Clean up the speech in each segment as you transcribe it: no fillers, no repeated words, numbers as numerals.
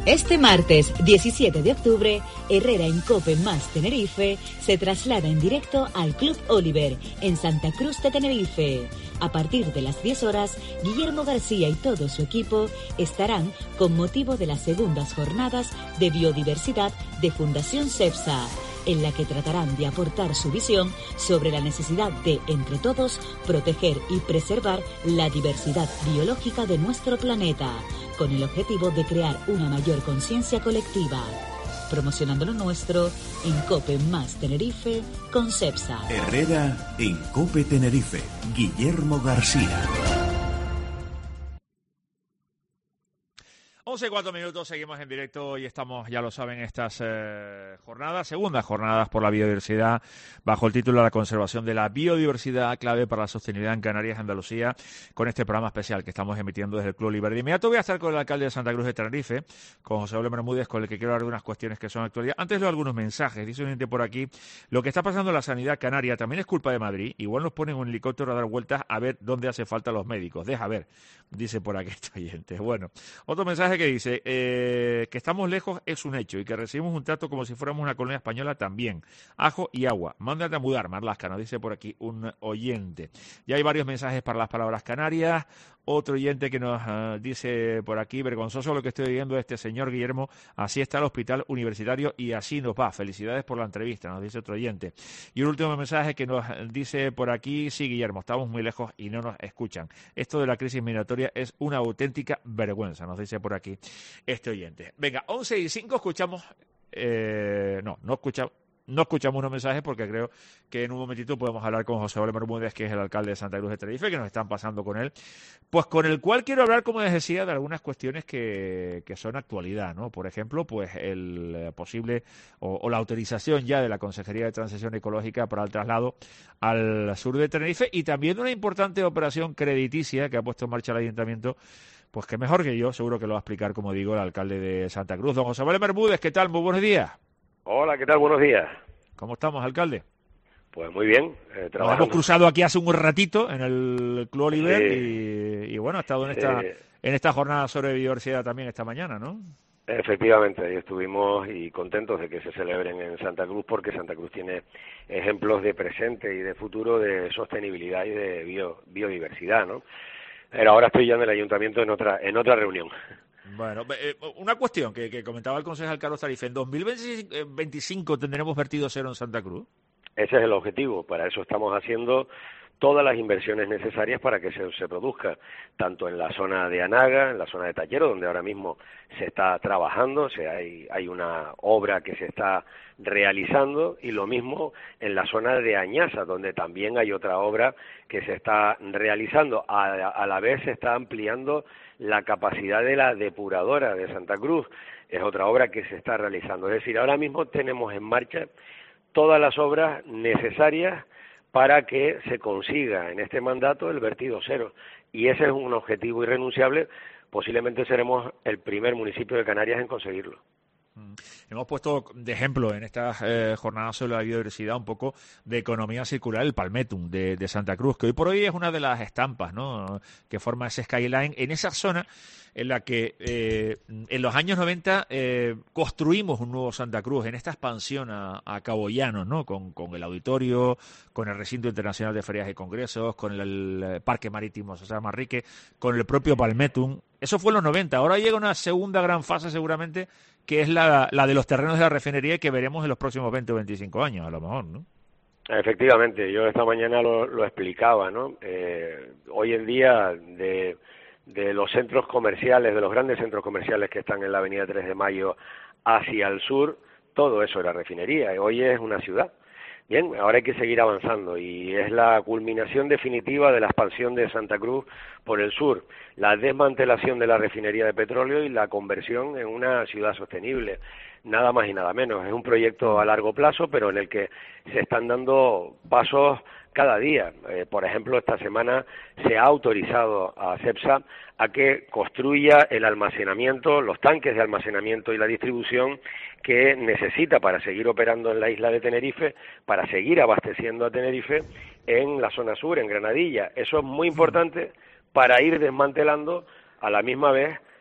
Este martes 17 de octubre, Herrera en Cope más Tenerife se traslada en directo al Club Oliver en Santa Cruz de Tenerife. A partir de las 10 horas, Guillermo García y todo su equipo estarán con motivo de las segundas jornadas de biodiversidad de Fundación CEPSA, en la que tratarán de aportar su visión sobre la necesidad de, entre todos, proteger y preservar la diversidad biológica de nuestro planeta, con el objetivo de crear una mayor conciencia colectiva. Promocionando lo nuestro en Cope más Tenerife con CEPSA. Herrera en Cope Tenerife. Guillermo García. 11:04, seguimos en directo y estamos, ya lo saben, estas segundas jornadas por la biodiversidad, bajo el título de la conservación de la biodiversidad, clave para la sostenibilidad en Canarias y Andalucía, con este programa especial que estamos emitiendo desde el Club Oliver. De inmediato voy a estar con el alcalde de Santa Cruz de Tenerife, con José Pablo Bermúdez, con el que quiero hablar de unas cuestiones que son actualidad. Antes leo algunos mensajes. Dice un gente por aquí: lo que está pasando en la sanidad canaria también es culpa de Madrid. Igual nos ponen un helicóptero a dar vueltas a ver dónde hace falta los médicos. Deja ver, dice por aquí este oyente. Bueno, otro mensaje que dice que estamos lejos es un hecho y que recibimos un trato como si fuéramos una colonia española también. Ajo y agua. Mándate a mudar, Marlaska, nos dice por aquí un oyente. Ya hay varios mensajes para las palabras canarias. Otro oyente que nos dice por aquí: vergonzoso lo que estoy viendo de este señor Guillermo, así está el hospital universitario y así nos va. Felicidades por la entrevista, nos dice otro oyente. Y un último mensaje que nos dice por aquí: sí, Guillermo, estamos muy lejos y no nos escuchan. Esto de la crisis migratoria es una auténtica vergüenza, nos dice por aquí este oyente. Venga, 11:05, escuchamos... No escuchamos unos mensajes porque creo que en un momentito podemos hablar con José Pablo Bermúdez, que es el alcalde de Santa Cruz de Tenerife, que nos están pasando con él, pues con el cual quiero hablar, como les decía, de algunas cuestiones que son actualidad, ¿no? Por ejemplo, pues el posible o la autorización ya de la Consejería de Transición Ecológica para el traslado al sur de Tenerife, y también una importante operación crediticia que ha puesto en marcha el Ayuntamiento. Pues que mejor que yo, seguro que lo va a explicar, como digo, el alcalde de Santa Cruz, don José Pablo Bermúdez. ¿Qué tal? Muy buenos días. Hola, ¿qué tal? Buenos días. ¿Cómo estamos, alcalde? Pues muy bien, trabajando. Nos hemos cruzado aquí hace un ratito en el Club Oliver, y bueno, ha estado en esta jornada sobre biodiversidad también esta mañana, ¿no? Efectivamente, ahí estuvimos y contentos de que se celebren en Santa Cruz, porque Santa Cruz tiene ejemplos de presente y de futuro de sostenibilidad y de biodiversidad, ¿no? Pero ahora estoy ya en el ayuntamiento en otra reunión. Bueno, una cuestión que comentaba el concejal Carlos Tarife: ¿en 2025 tendremos vertido cero en Santa Cruz? Ese es el objetivo. Para eso estamos haciendo todas las inversiones necesarias para que se produzca, tanto en la zona de Anaga, en la zona de Tallero, donde ahora mismo se está trabajando, hay una obra que se está realizando, y lo mismo en la zona de Añasa, donde también hay otra obra que se está realizando. A la vez se está ampliando la capacidad de la depuradora de Santa Cruz, es otra obra que se está realizando. Es decir, ahora mismo tenemos en marcha todas las obras necesarias para que se consiga en este mandato el vertido cero, y ese es un objetivo irrenunciable. Posiblemente seremos el primer municipio de Canarias en conseguirlo. Hemos puesto de ejemplo en estas jornadas sobre la biodiversidad un poco de economía circular, el Palmetum de Santa Cruz, que hoy por hoy es una de las estampas, ¿no?, que forma ese skyline en esa zona en la que en los años 90 construimos un nuevo Santa Cruz, en esta expansión a Cabo Llano, ¿no?, con el auditorio, con el recinto internacional de ferias y congresos, con el parque marítimo José Manrique, con el propio Palmetum. Eso fue en los 90. Ahora llega una segunda gran fase seguramente, que es la de los terrenos de la refinería, que veremos en los próximos 20 o 25 años, a lo mejor, ¿no? Efectivamente, yo esta mañana lo explicaba, ¿no? Hoy en día, de los centros comerciales, de los grandes centros comerciales que están en la avenida 3 de Mayo hacia el sur, todo eso era refinería, hoy es una ciudad. Bien, ahora hay que seguir avanzando, y es la culminación definitiva de la expansión de Santa Cruz por el sur, la desmantelación de la refinería de petróleo y la conversión en una ciudad sostenible, nada más y nada menos. Es un proyecto a largo plazo, pero en el que se están dando pasos cada día. Por ejemplo, esta semana se ha autorizado a CEPSA a que construya el almacenamiento, los tanques de almacenamiento y la distribución que necesita para seguir operando en la isla de Tenerife, para seguir abasteciendo a Tenerife en la zona sur, en Granadilla. Eso es muy importante para ir desmantelando a la misma vez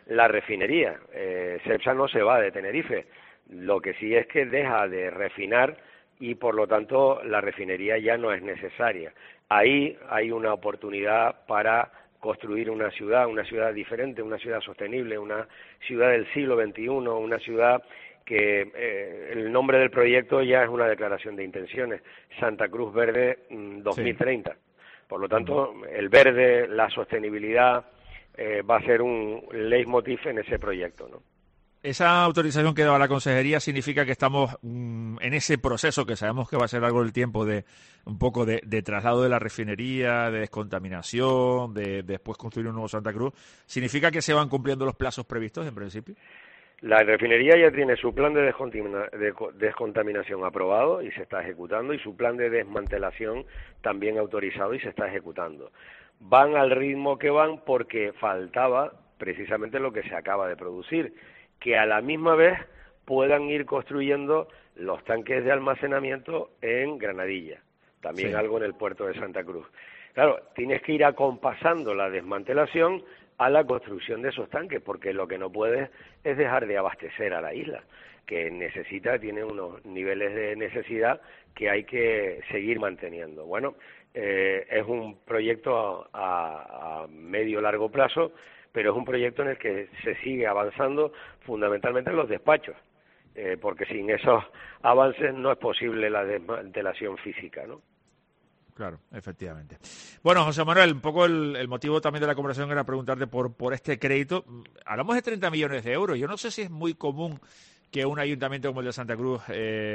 la refinería. Cepsa no se va de Tenerife, lo que sí es que deja de refinar y por lo tanto la refinería ya no es necesaria. Ahí hay una oportunidad para construir una ciudad diferente, una ciudad sostenible, una ciudad del siglo XXI, una ciudad que el nombre del proyecto ya es una declaración de intenciones, Santa Cruz Verde 2030. Sí. Por lo tanto, el verde, la sostenibilidad va a ser un leitmotiv en ese proyecto, ¿no? Esa autorización que daba la consejería significa que estamos en ese proceso que sabemos que va a ser algo del tiempo de un poco de traslado de la refinería, de descontaminación, de después construir un nuevo Santa Cruz. ¿Significa que se van cumpliendo los plazos previstos en principio? La refinería ya tiene su plan de descontaminación aprobado y se está ejecutando, y su plan de desmantelación también autorizado y se está ejecutando. Van al ritmo que van porque faltaba precisamente lo que se acaba de producir, que a la misma vez puedan ir construyendo los tanques de almacenamiento en Granadilla, también algo en el puerto de Santa Cruz. Claro, tienes que ir acompasando la desmantelación a la construcción de esos tanques, porque lo que no puedes es dejar de abastecer a la isla, que tiene unos niveles de necesidad que hay que seguir manteniendo. Bueno, es un proyecto a medio-largo plazo, pero es un proyecto en el que se sigue avanzando fundamentalmente en los despachos, porque sin esos avances no es posible la desmantelación física, ¿no? Claro, efectivamente. Bueno, José Manuel, un poco el motivo también de la conversación era preguntarte por este crédito. Hablamos de 30 millones de euros. Yo no sé si es muy común que un ayuntamiento como el de Santa Cruz,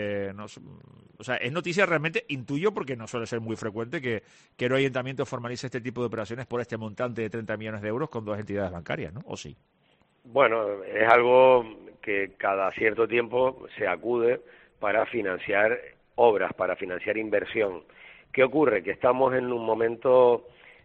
o sea, es noticia realmente, intuyo, porque no suele ser muy frecuente que un ayuntamiento formalice este tipo de operaciones por este montante de 30 millones de euros con dos entidades bancarias, ¿no? ¿O sí? Bueno, es algo que cada cierto tiempo se acude para financiar obras, para financiar inversión. ¿Qué ocurre? Que estamos en un momento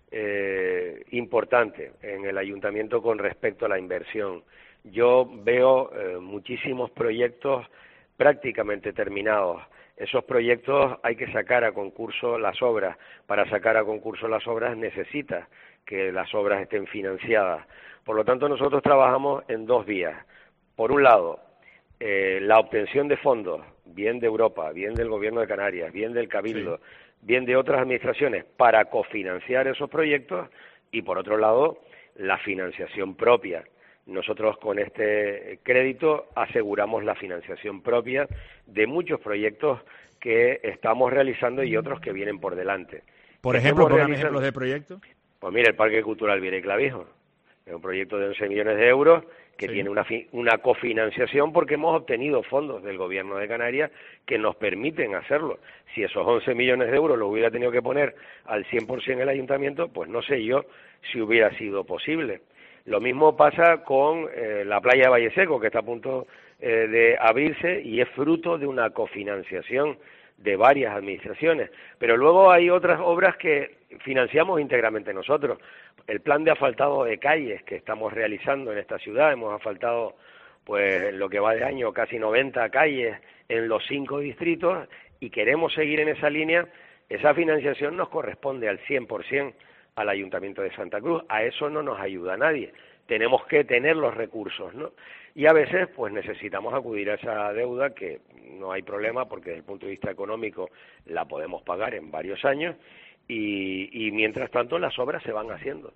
importante en el ayuntamiento con respecto a la inversión. Yo veo muchísimos proyectos prácticamente terminados. Esos proyectos hay que sacar a concurso las obras. Para sacar a concurso las obras necesita que las obras estén financiadas. Por lo tanto, nosotros trabajamos en dos vías. Por un lado, la obtención de fondos, bien de Europa, bien del Gobierno de Canarias, bien del Cabildo, bien de otras administraciones, para cofinanciar esos proyectos, y por otro lado, la financiación propia. Nosotros con este crédito aseguramos la financiación propia de muchos proyectos que estamos realizando y otros que vienen por delante. Por ejemplo, ¿pongan ejemplos de proyectos? Pues mire, el Parque Cultural Viera y Clavijo. Es un proyecto de 11 millones de euros que tiene una cofinanciación porque hemos obtenido fondos del Gobierno de Canarias que nos permiten hacerlo. Si esos 11 millones de euros los hubiera tenido que poner al 100% el Ayuntamiento, pues no sé yo si hubiera sido posible. Lo mismo pasa con la playa de Valle Seco, que está a punto de abrirse y es fruto de una cofinanciación de varias administraciones. Pero luego hay otras obras que financiamos íntegramente nosotros. El plan de asfaltado de calles que estamos realizando en esta ciudad, hemos asfaltado, pues en lo que va de año, casi 90 calles en los 5 distritos y queremos seguir en esa línea. Esa financiación nos corresponde al 100% al Ayuntamiento de Santa Cruz. A eso no nos ayuda nadie. Tenemos que tener los recursos, ¿no? Y a veces, pues necesitamos acudir a esa deuda, que no hay problema porque desde el punto de vista económico la podemos pagar en varios años y mientras tanto las obras se van haciendo.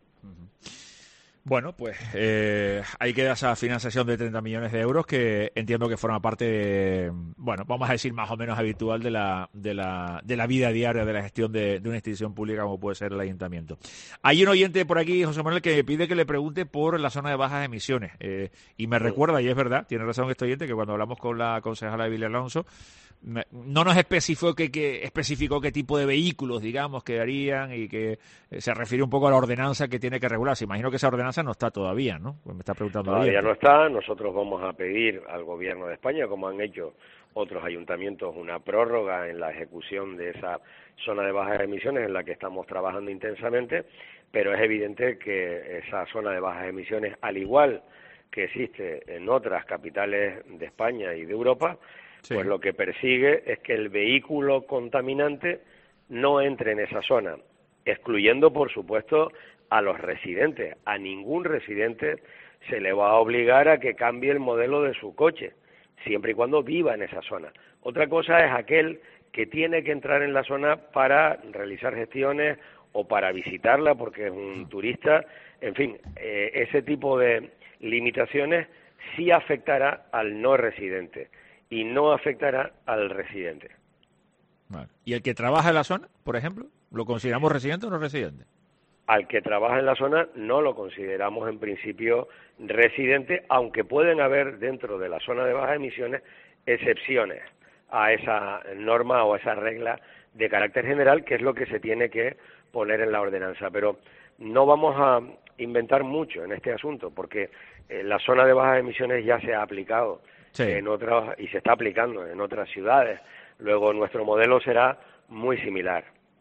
Bueno, pues ahí queda esa financiación de 30 millones de euros que entiendo que forma parte de, bueno, vamos a decir más o menos habitual de la vida diaria de la gestión de una institución pública como puede ser el Ayuntamiento. Hay un oyente por aquí, José Manuel, que me pide que le pregunte por la zona de bajas emisiones y me recuerda, y es verdad, tiene razón este oyente, que cuando hablamos con la concejala Emilia Alonso no nos especificó qué tipo de vehículos, digamos, quedarían y que se refiere un poco a la ordenanza que tiene que regularse. Imagino que esa ordenanza no está todavía, ¿no? Pues me está preguntando. Todavía no está. Nosotros vamos a pedir al Gobierno de España, como han hecho otros ayuntamientos, una prórroga en la ejecución de esa zona de bajas emisiones en la que estamos trabajando intensamente, pero es evidente que esa zona de bajas emisiones, al igual que existe en otras capitales de España y de Europa, pues lo que persigue es que el vehículo contaminante no entre en esa zona, excluyendo, por supuesto, a los residentes. A ningún residente se le va a obligar a que cambie el modelo de su coche, siempre y cuando viva en esa zona. Otra cosa es aquel que tiene que entrar en la zona para realizar gestiones o para visitarla porque es un turista. En fin, ese tipo de limitaciones sí afectará al no residente y no afectará al residente. Vale. ¿Y el que trabaja en la zona, por ejemplo, lo consideramos residente o no residente? Al que trabaja en la zona no lo consideramos en principio residente, aunque pueden haber dentro de la zona de bajas emisiones excepciones a esa norma o a esa regla de carácter general, que es lo que se tiene que poner en la ordenanza. Pero no vamos a inventar mucho en este asunto, porque la zona de bajas emisiones ya se ha aplicado en otras y se está aplicando en otras ciudades. Luego nuestro modelo será muy similar.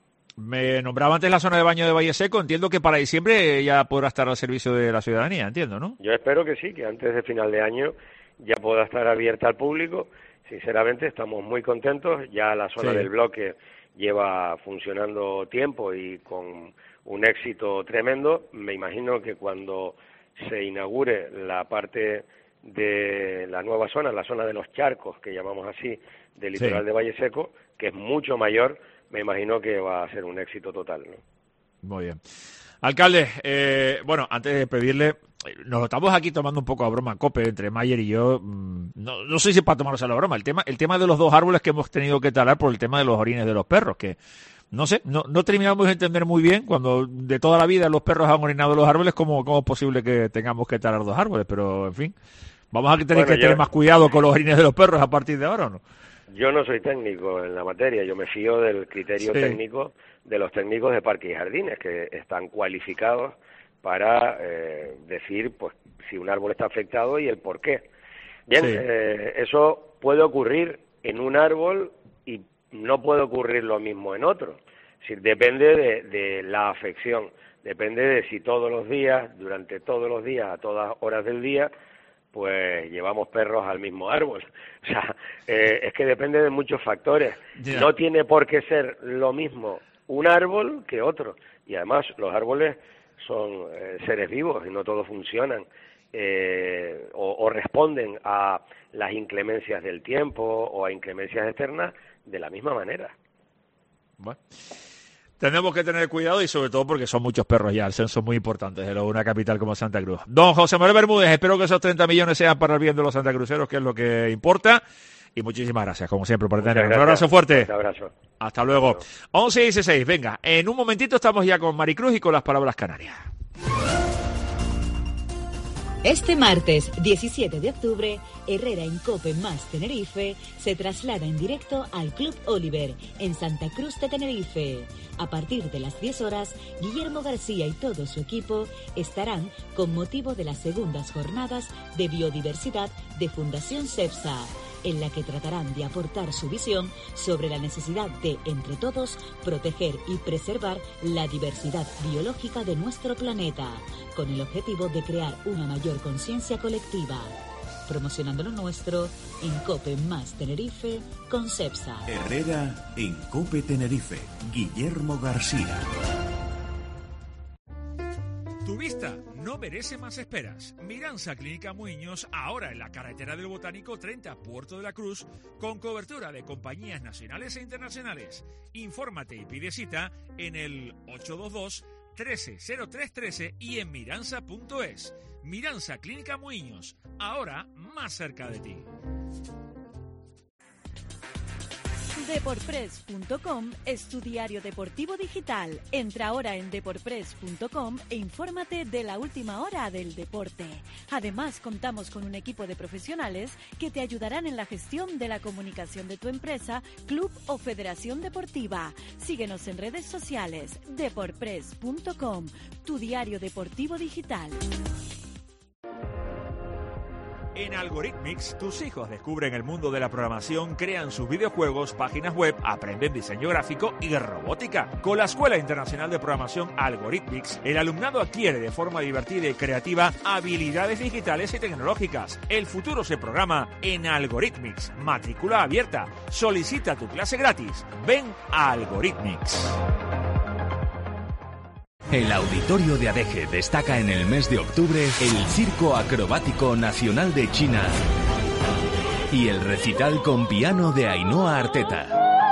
Me nombraba antes la zona de baño de Valle Seco. Entiendo que para diciembre ya podrá estar al servicio de la ciudadanía, entiendo, ¿no? Yo espero que sí, que antes de final de año ya pueda estar abierta al público. Sinceramente estamos muy contentos. Ya la zona del bloque lleva funcionando tiempo y con un éxito tremendo. Me imagino que cuando se inaugure la parte de la nueva zona, la zona de los charcos, que llamamos así, del litoral de Valle Seco, que es mucho mayor, me imagino que va a ser un éxito total, ¿no? Muy bien. Alcalde, bueno, antes de pedirle, nos lo estamos aquí tomando un poco a broma, COPE, entre Mayer y yo. No sé si para tomarnos a la broma. El tema de los 2 árboles que hemos tenido que talar por el tema de los orines de los perros, que no sé, no terminamos de entender muy bien cuando de toda la vida los perros han orinado los árboles, cómo es posible que tengamos que talar 2 árboles, pero en fin, vamos a tener que tener más cuidado con los orines de los perros a partir de ahora, ¿o no? Yo no soy técnico en la materia, yo me fío del criterio técnico de los técnicos de parques y jardines, que están cualificados para decir pues si un árbol está afectado y el por qué. Bien, eso puede ocurrir en un árbol y no puede ocurrir lo mismo en otro. Es decir, depende de la afección, depende de si todos los días, durante todos los días, a todas horas del día, pues llevamos perros al mismo árbol. O sea, es que depende de muchos factores. No tiene por qué ser lo mismo un árbol que otro. Y además los árboles son seres vivos y no todos funcionan o responden a las inclemencias del tiempo o a inclemencias externas de la misma manera. Bueno, tenemos que tener cuidado y sobre todo porque son muchos perros ya, el censo es muy importante de una capital como Santa Cruz. Don José Manuel Bermúdez, espero que esos 30 millones sean para el bien de los santacruceros, que es lo que importa. Y muchísimas gracias, como siempre, por tener. Un abrazo fuerte. Un abrazo. Hasta luego. 11:16. Venga, en un momentito estamos ya con Maricruz y con las palabras canarias. Este martes 17 de octubre, Herrera en Cope más Tenerife se traslada en directo al Club Oliver en Santa Cruz de Tenerife. A partir de las 10 horas, Guillermo García y todo su equipo estarán con motivo de las segundas jornadas de biodiversidad de Fundación CEPSA, en la que tratarán de aportar su visión sobre la necesidad de, entre todos, proteger y preservar la diversidad biológica de nuestro planeta, con el objetivo de crear una mayor conciencia colectiva. Promocionando lo nuestro en Cope más Tenerife con CEPSA. Herrera en Cope Tenerife, Guillermo García. Tu vista no merece más esperas. Miranza Clínica Muiños, ahora en la carretera del Botánico 30, Puerto de la Cruz, con cobertura de compañías nacionales e internacionales. Infórmate y pide cita en el 822-130313 y en miranza.es. Miranza Clínica Muiños, ahora más cerca de ti. Deporpress.com es tu diario deportivo digital. Entra ahora en deporpress.com e infórmate de la última hora del deporte. Además, contamos con un equipo de profesionales que te ayudarán en la gestión de la comunicación de tu empresa, club o federación deportiva. Síguenos en redes sociales. Deporpress.com, tu diario deportivo digital. En Algorithmics, tus hijos descubren el mundo de la programación, crean sus videojuegos, páginas web, aprenden diseño gráfico y robótica. Con la Escuela Internacional de Programación Algorithmics, el alumnado adquiere de forma divertida y creativa habilidades digitales y tecnológicas. El futuro se programa en Algorithmics. Matrícula abierta. Solicita tu clase gratis. Ven a Algorithmics. El Auditorio de Adeje destaca en el mes de octubre el Circo Acrobático Nacional de China y el recital con piano de Ainhoa Arteta.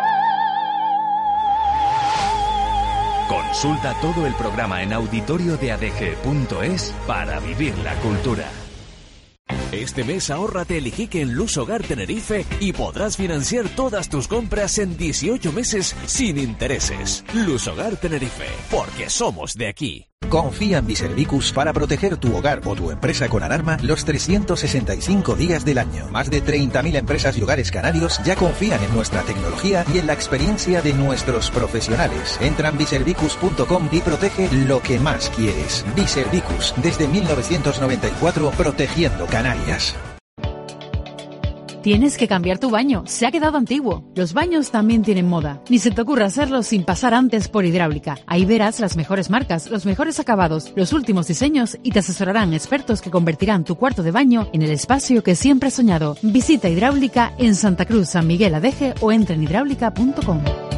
Consulta todo el programa en auditoriodeadeje.es para vivir la cultura. Este mes ahórrate el Iquique en Luz Hogar Tenerife y podrás financiar todas tus compras en 18 meses sin intereses. Luz Hogar Tenerife, porque somos de aquí. Confía en Biservicus para proteger tu hogar o tu empresa con alarma los 365 días del año. Más de 30.000 empresas y hogares canarios ya confían en nuestra tecnología y en la experiencia de nuestros profesionales. Entra en biservicus.com y protege lo que más quieres. Biservicus, desde 1994, protegiendo Canarias. Tienes que cambiar tu baño, se ha quedado antiguo. Los baños también tienen moda. Ni se te ocurra hacerlo sin pasar antes por Hidráulica. Ahí verás las mejores marcas, los mejores acabados, los últimos diseños y te asesorarán expertos que convertirán tu cuarto de baño en el espacio que siempre has soñado. Visita Hidráulica en Santa Cruz, San Miguel Adeje o entra en hidráulica.com.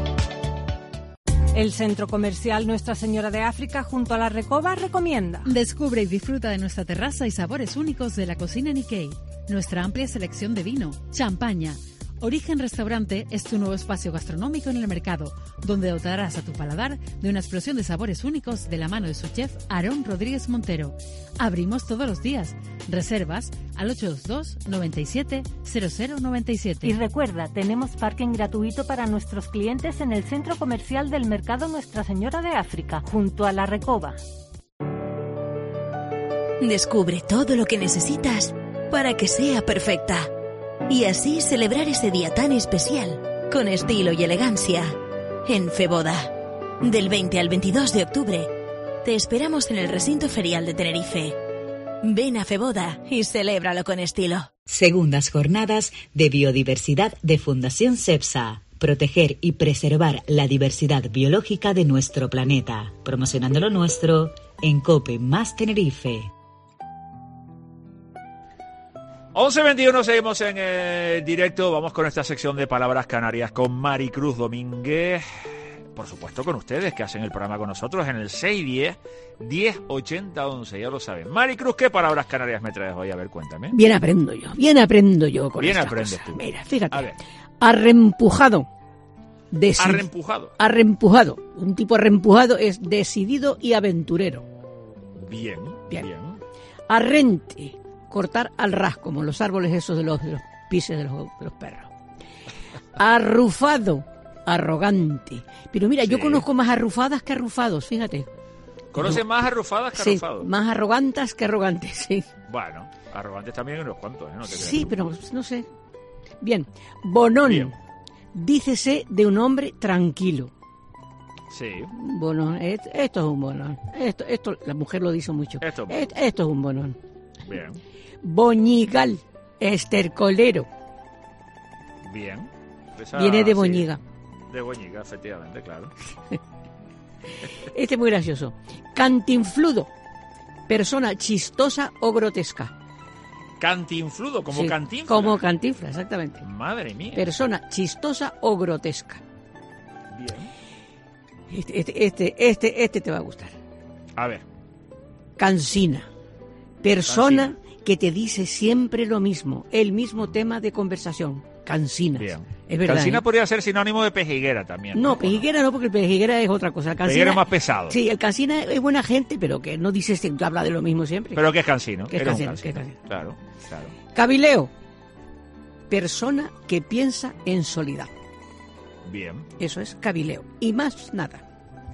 El Centro Comercial Nuestra Señora de África junto a la Recoba recomienda. Descubre y disfruta de nuestra terraza y sabores únicos de la cocina Nikkei. Nuestra amplia selección de vino, champaña. Origen Restaurante es tu nuevo espacio gastronómico en el mercado, donde dotarás a tu paladar de una explosión de sabores únicos de la mano de su chef Aarón Rodríguez Montero. Abrimos todos los días. Reservas al 822 97 0097. Y recuerda, tenemos parking gratuito para nuestros clientes en el Centro Comercial del Mercado Nuestra Señora de África, junto a la Recoba. Descubre todo lo que necesitas para que sea perfecta. Y así celebrar ese día tan especial con estilo y elegancia. En Feboda, del 20 al 22 de octubre, te esperamos en el recinto ferial de Tenerife. Ven a Feboda y celébralo con estilo. Segundas jornadas de biodiversidad de Fundación CEPSA. Proteger y preservar la diversidad biológica de nuestro planeta. Promocionando lo nuestro en COPE más Tenerife. 11:21, seguimos en directo. Vamos con esta sección de Palabras Canarias con Maricruz Domínguez. Por supuesto con ustedes que hacen el programa con nosotros en el 610-1080-11, ya lo saben. Maricruz, ¿qué palabras canarias me traes hoy? A ver, cuéntame. Bien aprendo yo con Bien esta aprendes cosa. tú. Mira, fíjate. A ver. Arrempujado. Arrempujado. Un tipo arrempujado es decidido y aventurero. Bien. Arrente. Cortar al ras, como los árboles esos de los pises de los perros. Arrufado, arrogante. Pero mira, yo conozco más arrufadas que arrufados, fíjate. ¿Conoces más arrufadas que arrufados? Sí, más arrogantes que arrogantes, sí. Bueno, arrogantes también unos cuantos, ¿eh? No te sí, pero no sé. Bien, bonón. Bien. Dícese de un hombre tranquilo. Sí. Bonón, esto es un bonón. Esto la mujer lo dice mucho. Esto es un bonón. Bien. Boñigal, estercolero. Bien. Viene de Boñiga. Sí, de Boñiga, efectivamente, claro. Este es muy gracioso. Cantinfludo, persona chistosa o grotesca. Cantinfludo, como sí, Cantinflas. Como Cantinflas, exactamente. Madre mía. Persona chistosa o grotesca. Bien. Este te va a gustar. A ver. Cansina. Persona que te dice siempre lo mismo, el mismo tema de conversación. Cansinas. Bien. Es verdad. Cansina podría ser sinónimo de pejiguera también. No, pejiguera no, porque el pejiguera es otra cosa. Pejiguera es más pesado. Sí, el cansina es buena gente, pero que no dice, habla de lo mismo siempre. Pero que es cansino. Que es cansino. Claro. Cabileo. Persona que piensa en soledad. Bien. Eso es cabileo. Y más nada.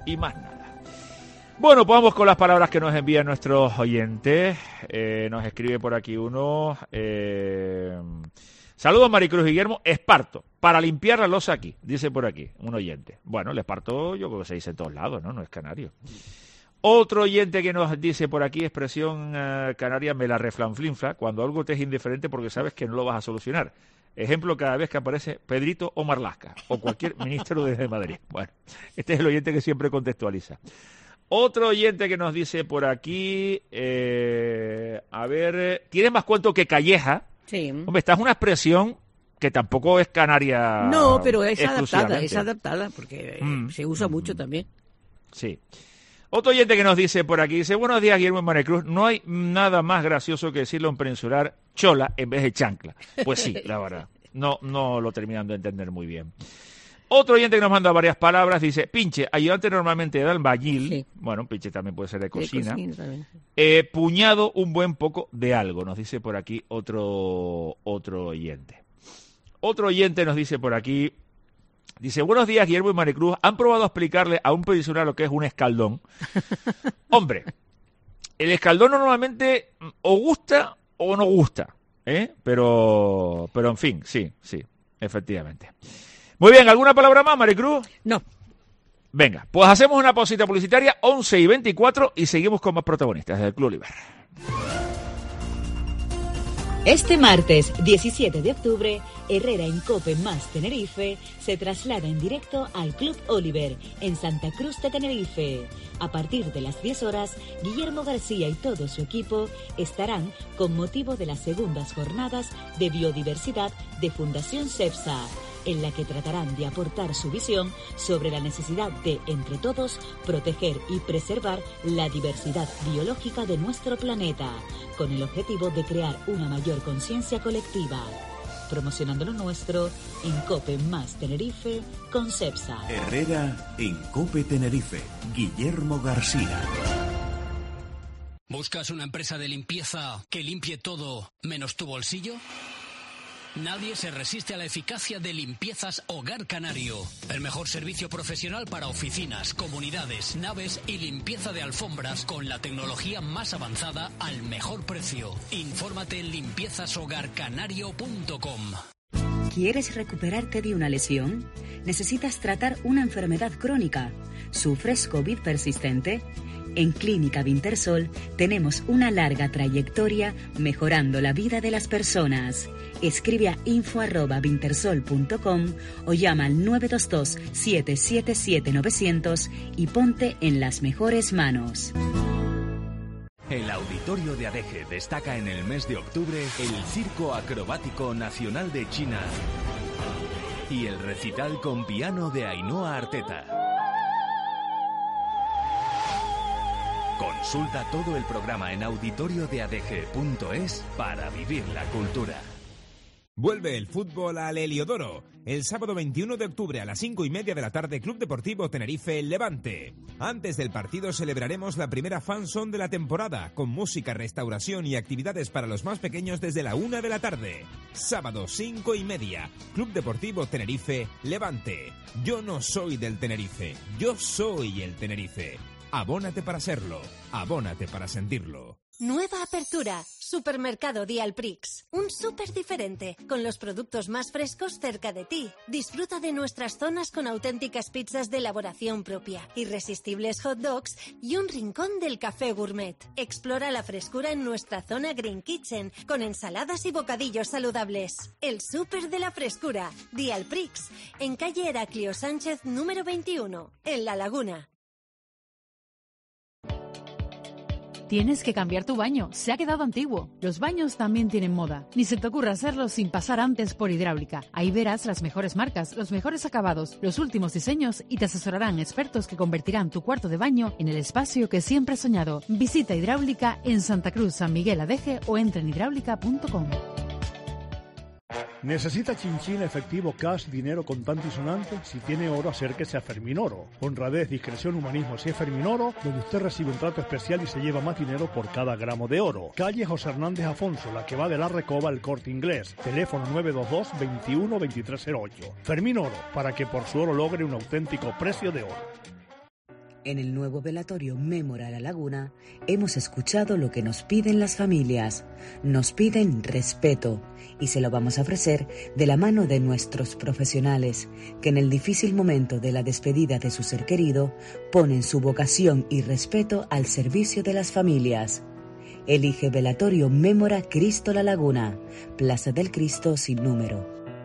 Bueno, pues vamos con las palabras que nos envían nuestros oyentes. Nos escribe por aquí uno. Saludos, Maricruz y Guillermo. Esparto, para limpiar la losa aquí, dice por aquí un oyente. Bueno, el esparto yo creo que se dice en todos lados, ¿no? No es canario. Otro oyente que nos dice por aquí, expresión canaria, me la reflanflinfla, cuando algo te es indiferente porque sabes que no lo vas a solucionar. Ejemplo, cada vez que aparece Pedrito o Marlaska, o cualquier ministro desde Madrid. Bueno, este es el oyente que siempre contextualiza. Otro oyente que nos dice por aquí, a ver, tiene más cuento que Calleja. Sí. Hombre, esta es una expresión que tampoco es canaria. No, pero es adaptada, porque se usa mucho también. Sí. Otro oyente que nos dice por aquí, dice, buenos días, Guillermo Maricruz, no hay nada más gracioso que decirlo en peninsular chola en vez de chancla. Pues sí, la verdad, no lo terminan de entender muy bien. Otro oyente que nos manda varias palabras dice, pinche, ayudante normalmente de albañil, sí. Bueno, pinche también puede ser de cocina, puñado, un buen poco de algo, nos dice por aquí otro oyente. Otro oyente nos dice por aquí, dice, buenos días, Guillermo y Maricruz, ¿han probado a explicarle a un peninsular lo que es un escaldón? Hombre, el escaldón normalmente o gusta o no gusta, pero en fin, sí, efectivamente. Muy bien, ¿alguna palabra más, Maricruz? No. Venga, pues hacemos una pausita publicitaria, 11:24, y seguimos con más protagonistas del Club Oliver. Este martes 17 de octubre, Herrera en Cope más Tenerife se traslada en directo al Club Oliver en Santa Cruz de Tenerife. A partir de las 10 horas, Guillermo García y todo su equipo estarán con motivo de las segundas jornadas de biodiversidad de Fundación CEPSA, en la que tratarán de aportar su visión sobre la necesidad de, entre todos, proteger y preservar la diversidad biológica de nuestro planeta, con el objetivo de crear una mayor conciencia colectiva. Promocionando lo nuestro en Cope más Tenerife con CEPSA. Herrera en Cope Tenerife, Guillermo García. ¿Buscas una empresa de limpieza que limpie todo menos tu bolsillo? Nadie se resiste a la eficacia de Limpiezas Hogar Canario. El mejor servicio profesional para oficinas, comunidades, naves y limpieza de alfombras con la tecnología más avanzada al mejor precio. Infórmate en limpiezashogarcanario.com. ¿Quieres recuperarte de una lesión? ¿Necesitas tratar una enfermedad crónica? ¿Sufres COVID persistente? En Clínica Vintersol tenemos una larga trayectoria mejorando la vida de las personas. Escribe a info@vintersol.com o llama al 922-777-900 y ponte en las mejores manos. El Auditorio de Adeje destaca en el mes de octubre el Circo Acrobático Nacional de China y el recital con piano de Ainhoa Arteta. Consulta todo el programa en auditoriodeadeje.es para vivir la cultura. Vuelve el fútbol al Heliodoro. El sábado 21 de octubre a las 5:30 de la tarde, Club Deportivo Tenerife Levante. Antes del partido celebraremos la primera fanzone de la temporada, con música, restauración y actividades para los más pequeños desde la 1 de la tarde. Sábado 5:30, Club Deportivo Tenerife Levante. Yo no soy del Tenerife, yo soy el Tenerife. Abónate para serlo, abónate para sentirlo. Nueva apertura, Supermercado Dialprix. Un súper diferente, con los productos más frescos cerca de ti. Disfruta de nuestras zonas con auténticas pizzas de elaboración propia, irresistibles hot dogs y un rincón del café gourmet. Explora la frescura en nuestra zona Green Kitchen, con ensaladas y bocadillos saludables. El súper de la frescura, Dialprix, en calle Heraclio Sánchez número 21, en La Laguna. Tienes que cambiar tu baño, se ha quedado antiguo. Los baños también tienen moda. Ni se te ocurra hacerlo sin pasar antes por Hidráulica. Ahí verás las mejores marcas, los mejores acabados, los últimos diseños y te asesorarán expertos que convertirán tu cuarto de baño en el espacio que siempre has soñado. Visita Hidráulica en Santa Cruz, San Miguel Adeje o entra en hidráulica.com. ¿Necesita chinchín, efectivo, cash, dinero contante y sonante? Si tiene oro, acérquese a Fermín Oro. Honradez, discreción, humanismo, si es Fermín Oro, donde usted recibe un trato especial y se lleva más dinero por cada gramo de oro. Calle José Hernández Afonso, la que va de la Recoba al Corte Inglés. Teléfono 922 21 2308. Fermín Oro, para que por su oro logre un auténtico precio de oro. En el nuevo velatorio Mémora La Laguna hemos escuchado lo que nos piden las familias. Nos piden respeto y se lo vamos a ofrecer de la mano de nuestros profesionales que en el difícil momento de la despedida de su ser querido ponen su vocación y respeto al servicio de las familias. Elige velatorio Mémora Cristo La Laguna, Plaza del Cristo sin número.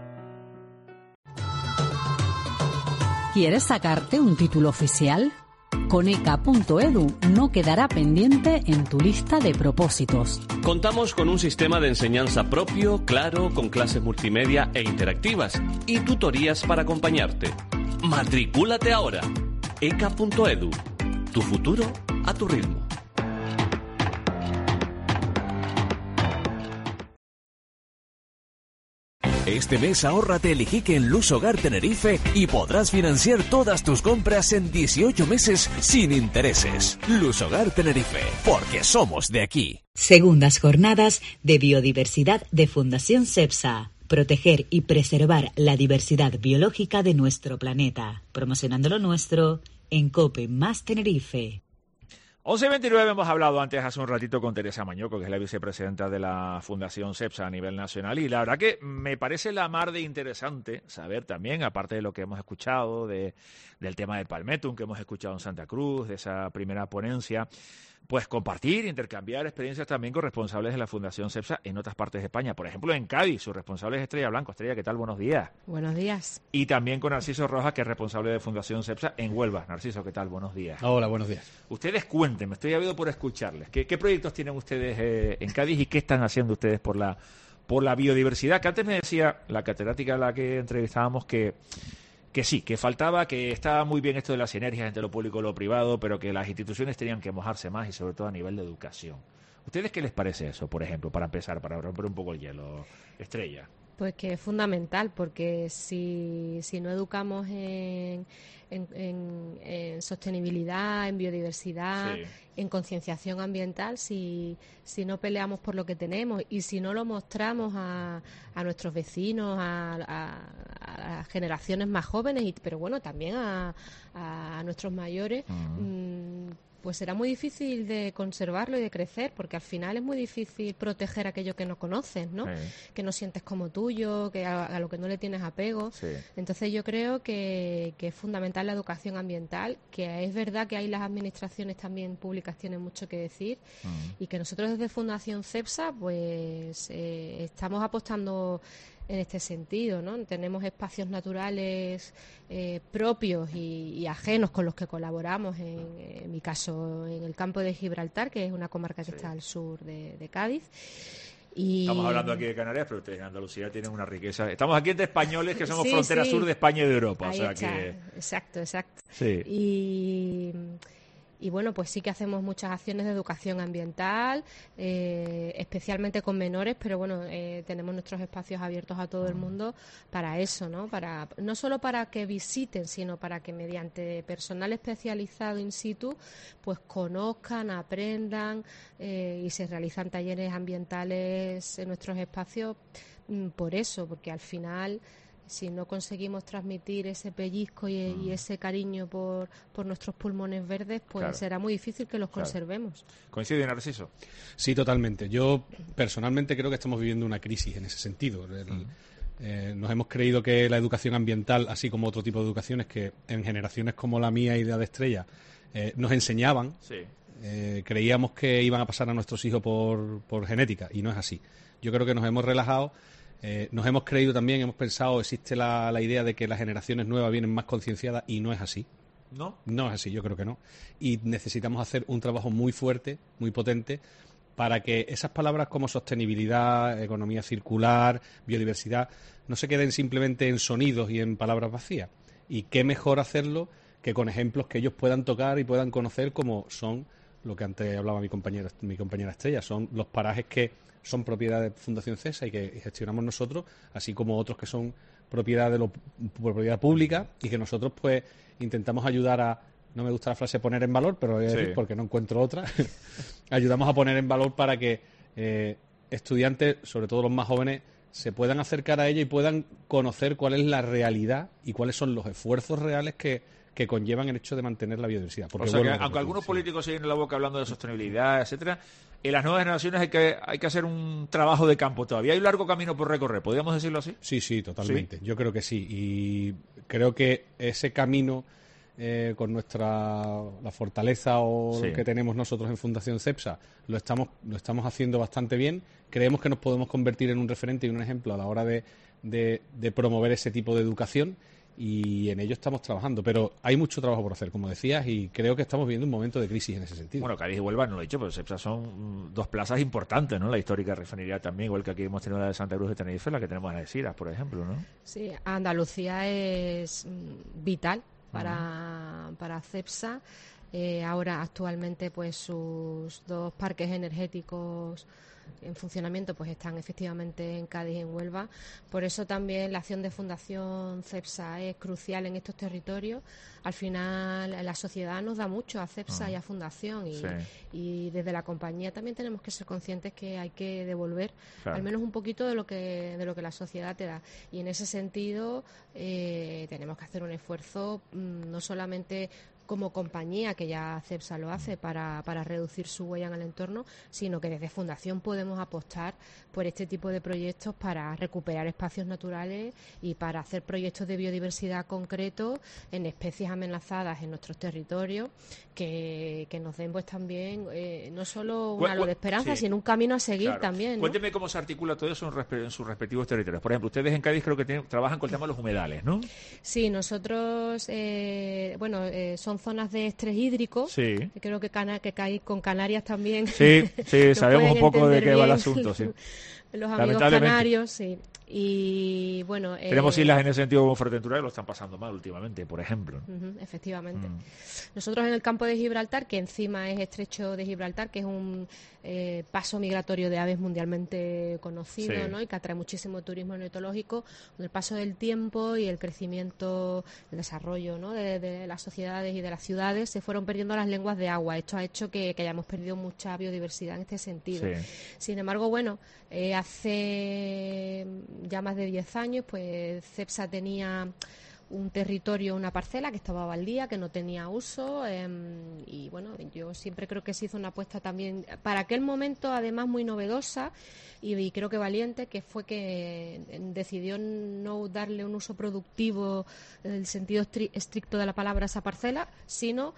¿Quieres sacarte un título oficial? Con ECA.edu no quedará pendiente en tu lista de propósitos. Contamos con un sistema de enseñanza propio, claro, con clases multimedia e interactivas y tutorías para acompañarte. ¡Matricúlate ahora! ECA.edu. Tu futuro a tu ritmo. Este mes ahórrate el ijique en Luz Hogar Tenerife y podrás financiar todas tus compras en 18 meses sin intereses. Luz Hogar Tenerife, porque somos de aquí. Segundas jornadas de biodiversidad de Fundación CEPSA. Proteger y preservar la diversidad biológica de nuestro planeta. Promocionando lo nuestro en COPE más Tenerife. 11:29, hemos hablado antes hace un ratito con Teresa Mañoco, que es la vicepresidenta de la Fundación CEPSA a nivel nacional, y la verdad que me parece la mar de interesante saber también, aparte de lo que hemos escuchado, del tema del Palmettum que hemos escuchado en Santa Cruz, de esa primera ponencia, pues compartir, intercambiar experiencias también con responsables de la Fundación CEPSA en otras partes de España. Por ejemplo, en Cádiz, su responsable es Estrella Blanco. Estrella, ¿qué tal? Buenos días. Buenos días. Y también con Narciso Rojas, que es responsable de Fundación CEPSA en Huelva. Narciso, ¿qué tal? Buenos días. Hola, buenos días. Ustedes cuéntenme, estoy ávido por escucharles. ¿Qué proyectos tienen ustedes en Cádiz y qué están haciendo ustedes por la biodiversidad? Que antes me decía la catedrática a la que entrevistábamos que sí, que faltaba, que estaba muy bien esto de las sinergias entre lo público y lo privado, pero que las instituciones tenían que mojarse más y sobre todo a nivel de educación. ¿Ustedes qué les parece eso, por ejemplo, para empezar, para romper un poco el hielo? Estrella. Pues que es fundamental, porque si no educamos en sostenibilidad, en biodiversidad, sí, en concienciación ambiental, si no peleamos por lo que tenemos y si no lo mostramos a nuestros vecinos, a las generaciones más jóvenes, pero bueno, también a nuestros mayores, pues será muy difícil de conservarlo y de crecer, porque al final es muy difícil proteger aquello que no conoces, ¿no? Sí. Que no sientes como tuyo, que a lo que no le tienes apego. Sí. Entonces yo creo que es fundamental la educación ambiental, que es verdad que ahí las administraciones también públicas tienen mucho que decir, y que nosotros desde Fundación CEPSA pues estamos apostando en este sentido, ¿no? Tenemos espacios naturales propios y ajenos con los que colaboramos, en mi caso en el campo de Gibraltar, que es una comarca que está al sur de Cádiz. Estamos hablando aquí de Canarias, pero ustedes en Andalucía tienen una riqueza. Estamos aquí entre españoles que somos frontera sur de España y de Europa. Ahí o sea está. Que... Exacto. Sí. Y bueno, pues sí que hacemos muchas acciones de educación ambiental, especialmente con menores, pero bueno, tenemos nuestros espacios abiertos a todo el mundo para eso, ¿no? No solo para que visiten, sino para que mediante personal especializado in situ, pues conozcan, aprendan, y se realizan talleres ambientales en nuestros espacios por eso, porque al final, si no conseguimos transmitir ese pellizco y ese cariño por nuestros pulmones verdes, pues claro, será muy difícil que los conservemos. ¿Coincide, Narciso? Sí, totalmente. Yo personalmente creo que estamos viviendo una crisis en ese sentido. Nos hemos creído que la educación ambiental, así como otro tipo de educaciones que en generaciones como la mía y la de Estrella nos enseñaban, sí, creíamos que iban a pasar a nuestros hijos por genética, y no es así. Yo creo que nos hemos relajado. Nos hemos creído también, hemos pensado, existe la idea de que las generaciones nuevas vienen más concienciadas, y no es así. ¿No? No es así, yo creo que no. Y necesitamos hacer un trabajo muy fuerte, muy potente, para que esas palabras como sostenibilidad, economía circular, biodiversidad, no se queden simplemente en sonidos y en palabras vacías. Y qué mejor hacerlo que con ejemplos que ellos puedan tocar y puedan conocer, como son lo que antes hablaba mi compañera Estrella, son los parajes que son propiedad de Fundación CEPSA y que gestionamos nosotros, así como otros que son propiedad pública, y que nosotros pues intentamos ayudar a, no me gusta la frase poner en valor, pero voy a decir porque no encuentro otra, ayudamos a poner en valor para que estudiantes, sobre todo los más jóvenes, se puedan acercar a ella y puedan conocer cuál es la realidad y cuáles son los esfuerzos reales que conllevan el hecho de mantener la biodiversidad. Porque, o sea, que aunque algunos políticos se llenen la boca hablando de sostenibilidad, etcétera, en las nuevas generaciones hay que hacer un trabajo de campo todavía. Hay un largo camino por recorrer, ¿podríamos decirlo así? Sí, totalmente. ¿Sí? Yo creo que sí. Y creo que ese camino, con la fortaleza lo que tenemos nosotros en Fundación CEPSA, lo estamos haciendo bastante bien. Creemos que nos podemos convertir en un referente y un ejemplo a la hora de promover ese tipo de educación, y en ello estamos trabajando, pero hay mucho trabajo por hacer, como decías, y creo que estamos viviendo un momento de crisis en ese sentido. Bueno, Cádiz y Huelva no lo he dicho, pero CEPSA son dos plazas importantes, ¿no? La histórica refinería también, igual que aquí hemos tenido la de Santa Cruz de Tenerife, la que tenemos en Algeciras, por ejemplo, ¿no? Sí, Andalucía es vital para CEPSA. ahora actualmente pues sus 2 parques energéticos en funcionamiento pues están efectivamente en Cádiz y en Huelva. Por eso también la acción de Fundación CEPSA es crucial en estos territorios. Al final la sociedad nos da mucho a CEPSA y a Fundación y desde la compañía también tenemos que ser conscientes que hay que devolver al menos un poquito de lo que la sociedad te da, y en ese sentido tenemos que hacer un esfuerzo no solamente como compañía, que ya CEPSA lo hace para reducir su huella en el entorno, sino que desde Fundación podemos apostar por este tipo de proyectos para recuperar espacios naturales y para hacer proyectos de biodiversidad concretos en especies amenazadas en nuestros territorios que nos den pues también no solo un halo de esperanza, sino un camino a seguir también, ¿no? Cuénteme cómo se articula todo eso en sus respectivos territorios. Por ejemplo, ustedes en Cádiz creo que trabajan con el tema de los humedales, ¿no? Sí, nosotros son zonas de estrés hídrico. Sí. Creo que cae con Canarias también. Sí, sabemos un poco de qué va el asunto, sí. Los amigos canarios, sí. Y bueno... tenemos islas en ese sentido como Fuerteventura que lo están pasando mal últimamente, por ejemplo. Efectivamente. Nosotros en el campo de Gibraltar, que encima es Estrecho de Gibraltar, que es un paso migratorio de aves mundialmente conocido, ¿no? Y que atrae muchísimo turismo ornitológico, con el paso del tiempo y el crecimiento, el desarrollo, ¿no? de las sociedades y de las ciudades, se fueron perdiendo las lenguas de agua. Esto ha hecho que hayamos perdido mucha biodiversidad en este sentido. Sin embargo, bueno, hace ya más de 10 años, pues CEPSA tenía un territorio, una parcela que estaba baldía, que no tenía uso, y bueno, yo siempre creo que se hizo una apuesta también para aquel momento, además muy novedosa y creo que valiente, que fue que decidió no darle un uso productivo en el sentido estricto de la palabra a esa parcela, sino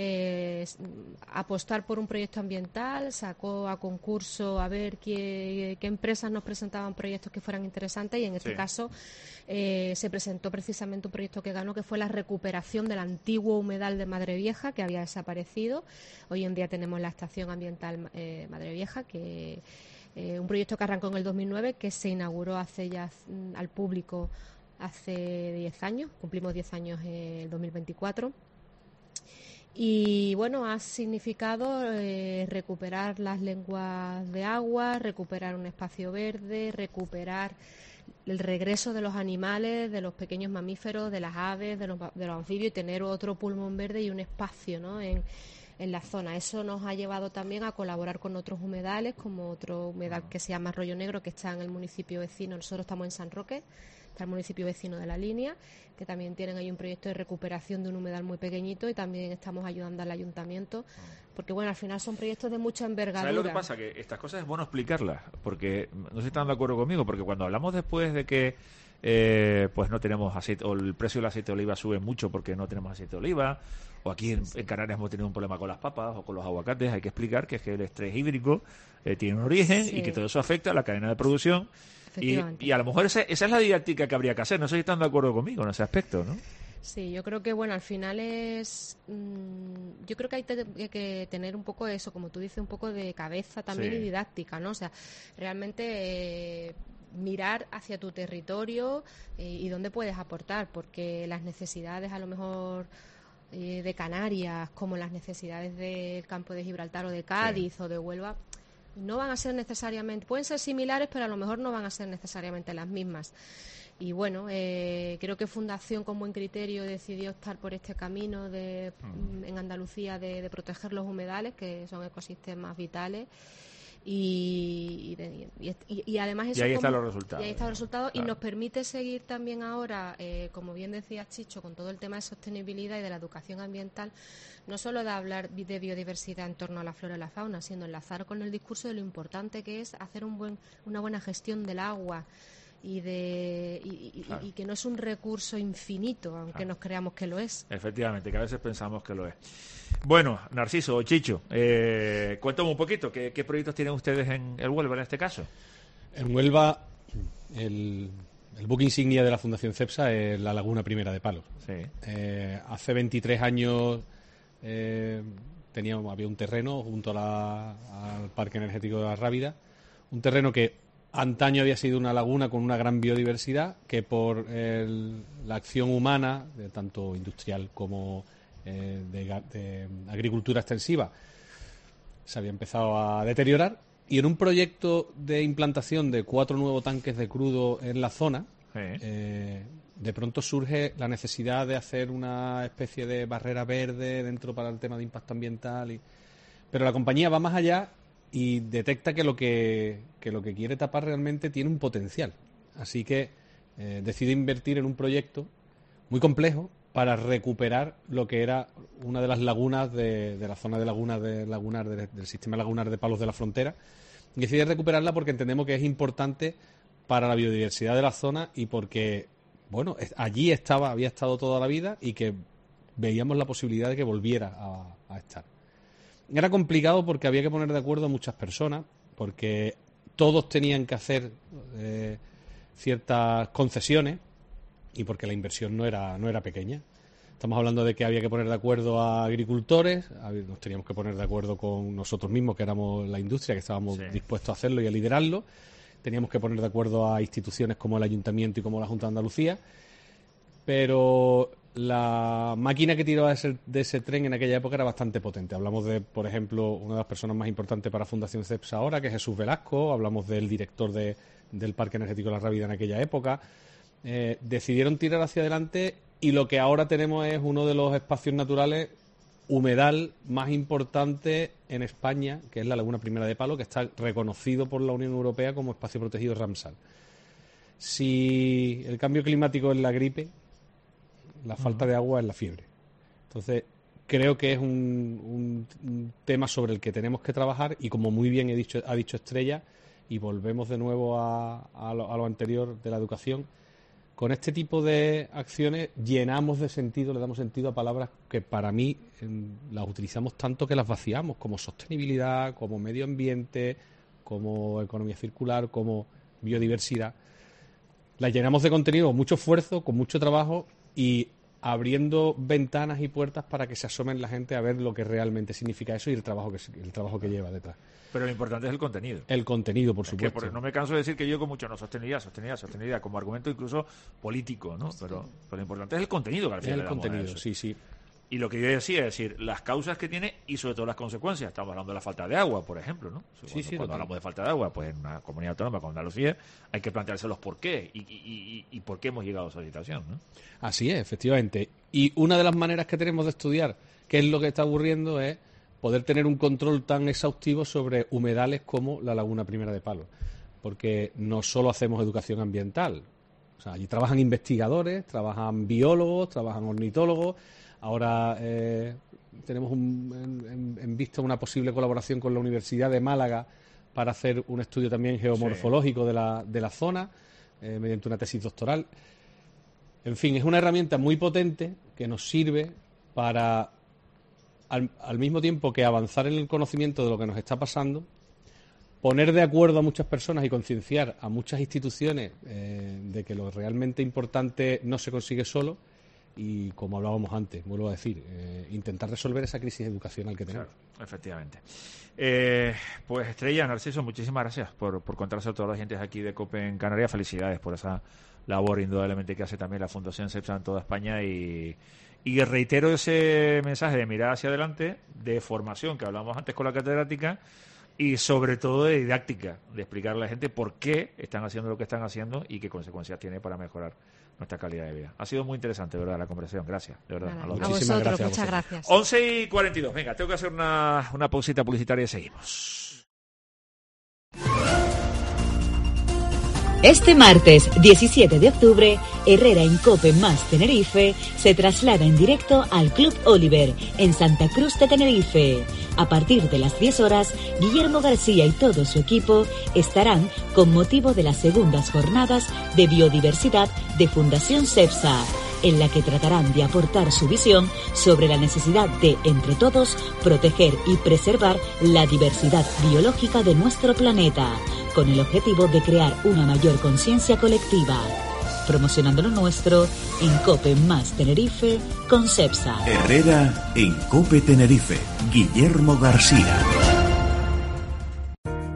apostar por un proyecto ambiental. Sacó a concurso a ver qué empresas nos presentaban proyectos que fueran interesantes, y en este caso se presentó precisamente un proyecto que ganó, que fue la recuperación del antiguo humedal de Madrevieja, que había desaparecido. Hoy en día tenemos la estación ambiental Madrevieja, que un proyecto que arrancó en el 2009, que se inauguró hace ya al público hace 10 años, cumplimos 10 años en el 2024. Y bueno, ha significado recuperar las lenguas de agua, recuperar un espacio verde, recuperar el regreso de los animales, de los pequeños mamíferos, de las aves, de los anfibios, y tener otro pulmón verde y un espacio, ¿no? en la zona. Eso nos ha llevado también a colaborar con otros humedales, como otro humedal que se llama Arroyo Negro, que está en el municipio vecino. Nosotros estamos en San Roque, está el municipio vecino de La Línea, que también tienen ahí un proyecto de recuperación de un humedal muy pequeñito, y también estamos ayudando al ayuntamiento, porque bueno, al final son proyectos de mucha envergadura. ¿Sabes lo que pasa? Que estas cosas es bueno explicarlas, porque no sé si están de acuerdo conmigo, porque cuando hablamos después de que pues no tenemos aceite, o el precio del aceite de oliva sube mucho porque no tenemos aceite de oliva, o aquí en Canarias hemos tenido un problema con las papas o con los aguacates, hay que explicar que es que el estrés hídrico tiene un origen y que todo eso afecta a la cadena de producción. Y a lo mejor esa es la didáctica que habría que hacer. No sé si están de acuerdo conmigo en ese aspecto, ¿no? Sí, yo creo que bueno, al final yo creo que hay que tener un poco eso, como tú dices, un poco de cabeza también y didáctica, ¿no? O sea, realmente mirar hacia tu territorio y dónde puedes aportar, porque las necesidades a lo mejor de Canarias, como las necesidades del campo de Gibraltar o de Cádiz o de Huelva, no van a ser necesariamente, pueden ser similares, pero a lo mejor no van a ser necesariamente las mismas. Y bueno, creo que Fundación con buen criterio decidió optar por este camino en Andalucía de proteger los humedales, que son ecosistemas vitales. Y además eso, y ahí están los resultados. Y ahí están los resultados, claro. Y nos permite seguir también ahora, como bien decía Chicho, con todo el tema de sostenibilidad y de la educación ambiental, no solo de hablar de biodiversidad en torno a la flora y la fauna, sino enlazar con el discurso de lo importante que es hacer una buena gestión del agua y que no es un recurso infinito, aunque nos creamos que lo es. Efectivamente, que a veces pensamos que lo es. Bueno, Narciso o Chicho, cuéntame un poquito, ¿qué proyectos tienen ustedes en el Huelva en este caso? En Huelva, el buque insignia de la Fundación CEPSA es la Laguna Primera de Palos. Sí. Hace 23 años había un terreno junto al Parque Energético de la Rábida, un terreno que antaño había sido una laguna con una gran biodiversidad, que por la acción humana, tanto industrial como de agricultura extensiva se había empezado a deteriorar, y en un proyecto de implantación de 4 nuevos tanques de crudo en la zona, de pronto surge la necesidad de hacer una especie de barrera verde dentro para el tema de impacto ambiental. Pero la compañía va más allá y detecta que lo que quiere tapar realmente tiene un potencial. Así que decide invertir en un proyecto muy complejo para recuperar lo que era una de las lagunas de la zona de lagunas del sistema lagunar de Palos de la Frontera. Y decide recuperarla porque entendemos que es importante para la biodiversidad de la zona y porque, bueno, allí había estado toda la vida y que veíamos la posibilidad de que volviera a estar. Era complicado porque había que poner de acuerdo a muchas personas, porque todos tenían que hacer ciertas concesiones y porque la inversión no era pequeña. Estamos hablando de que había que poner de acuerdo a agricultores, nos teníamos que poner de acuerdo con nosotros mismos, que éramos la industria, que estábamos dispuestos a hacerlo y a liderarlo. Teníamos que poner de acuerdo a instituciones como el Ayuntamiento y como la Junta de Andalucía. Pero la máquina que tiraba de ese tren en aquella época era bastante potente. Hablamos de, por ejemplo, una de las personas más importantes para Fundación CEPSA ahora, que es Jesús Velasco. Hablamos del director del Parque Energético de la Rábida en aquella época. Decidieron tirar hacia adelante y lo que ahora tenemos es uno de los espacios naturales humedal más importante en España, que es la Laguna Primera de Palo, que está reconocido por la Unión Europea como espacio protegido Ramsar. Si el cambio climático es la gripe, la falta de agua es la fiebre. Entonces, creo que es un tema sobre el que tenemos que trabajar y, como muy bien ha dicho Estrella, y volvemos de nuevo a lo anterior de la educación, con este tipo de acciones llenamos de sentido, le damos sentido a palabras que para mí las utilizamos tanto que las vaciamos, como sostenibilidad, como medio ambiente, como economía circular, como biodiversidad. Las llenamos de contenido con mucho esfuerzo, con mucho trabajo y abriendo ventanas y puertas para que se asomen la gente a ver lo que realmente significa eso y el trabajo que lleva detrás. Pero lo importante es el contenido. El contenido, por supuesto. Que no me canso de decir que yo con mucho sostenibilidad, como argumento incluso político, ¿no? Pero lo importante es el contenido que al final es el contenido, sí. Y lo que yo decía es decir, las causas que tiene y sobre todo las consecuencias. Estamos hablando de la falta de agua, por ejemplo, ¿no? Cuando hablamos de falta de agua, pues en una comunidad autónoma como Andalucía hay que plantearse los por qué y por qué hemos llegado a esa situación, ¿no? Así es, efectivamente. Y una de las maneras que tenemos de estudiar qué es lo que está ocurriendo es poder tener un control tan exhaustivo sobre humedales como la Laguna Primera de Palo. Porque no solo hacemos educación ambiental. O sea, allí trabajan investigadores, trabajan biólogos, trabajan ornitólogos. Ahora tenemos en vista una posible colaboración con la Universidad de Málaga para hacer un estudio también geomorfológico de la zona, mediante una tesis doctoral. En fin, es una herramienta muy potente que nos sirve para, al mismo tiempo que avanzar en el conocimiento de lo que nos está pasando, poner de acuerdo a muchas personas y concienciar a muchas instituciones de que lo realmente importante no se consigue solo. Y como hablábamos antes, vuelvo a decir, intentar resolver esa crisis educacional que tenemos. Claro, efectivamente. Pues Estrella, Narciso, muchísimas gracias por contarse a toda la gente aquí de COPE en Canarias. Felicidades por esa labor indudablemente que hace también la Fundación CEPSA en toda España y reitero ese mensaje de mirar hacia adelante, de formación que hablábamos antes con la catedrática y sobre todo de didáctica, de explicarle a la gente por qué están haciendo lo que están haciendo y qué consecuencias tiene para mejorar nuestra calidad de vida. Ha sido muy interesante, de verdad, la conversación. Gracias, de verdad. A vosotros, muchas gracias. 11:42. Venga, tengo que hacer una pausita publicitaria y seguimos. Este martes 17 de octubre, Herrera en COPE más Tenerife se traslada en directo al Club Oliver en Santa Cruz de Tenerife. A partir de las 10 horas, Guillermo García y todo su equipo estarán con motivo de las segundas jornadas de biodiversidad de Fundación CEPSA, en la que tratarán de aportar su visión sobre la necesidad de, entre todos, proteger y preservar la diversidad biológica de nuestro planeta, con el objetivo de crear una mayor conciencia colectiva. Promocionando lo nuestro en COPE más Tenerife con CEPSA. Herrera en COPE Tenerife, Guillermo García.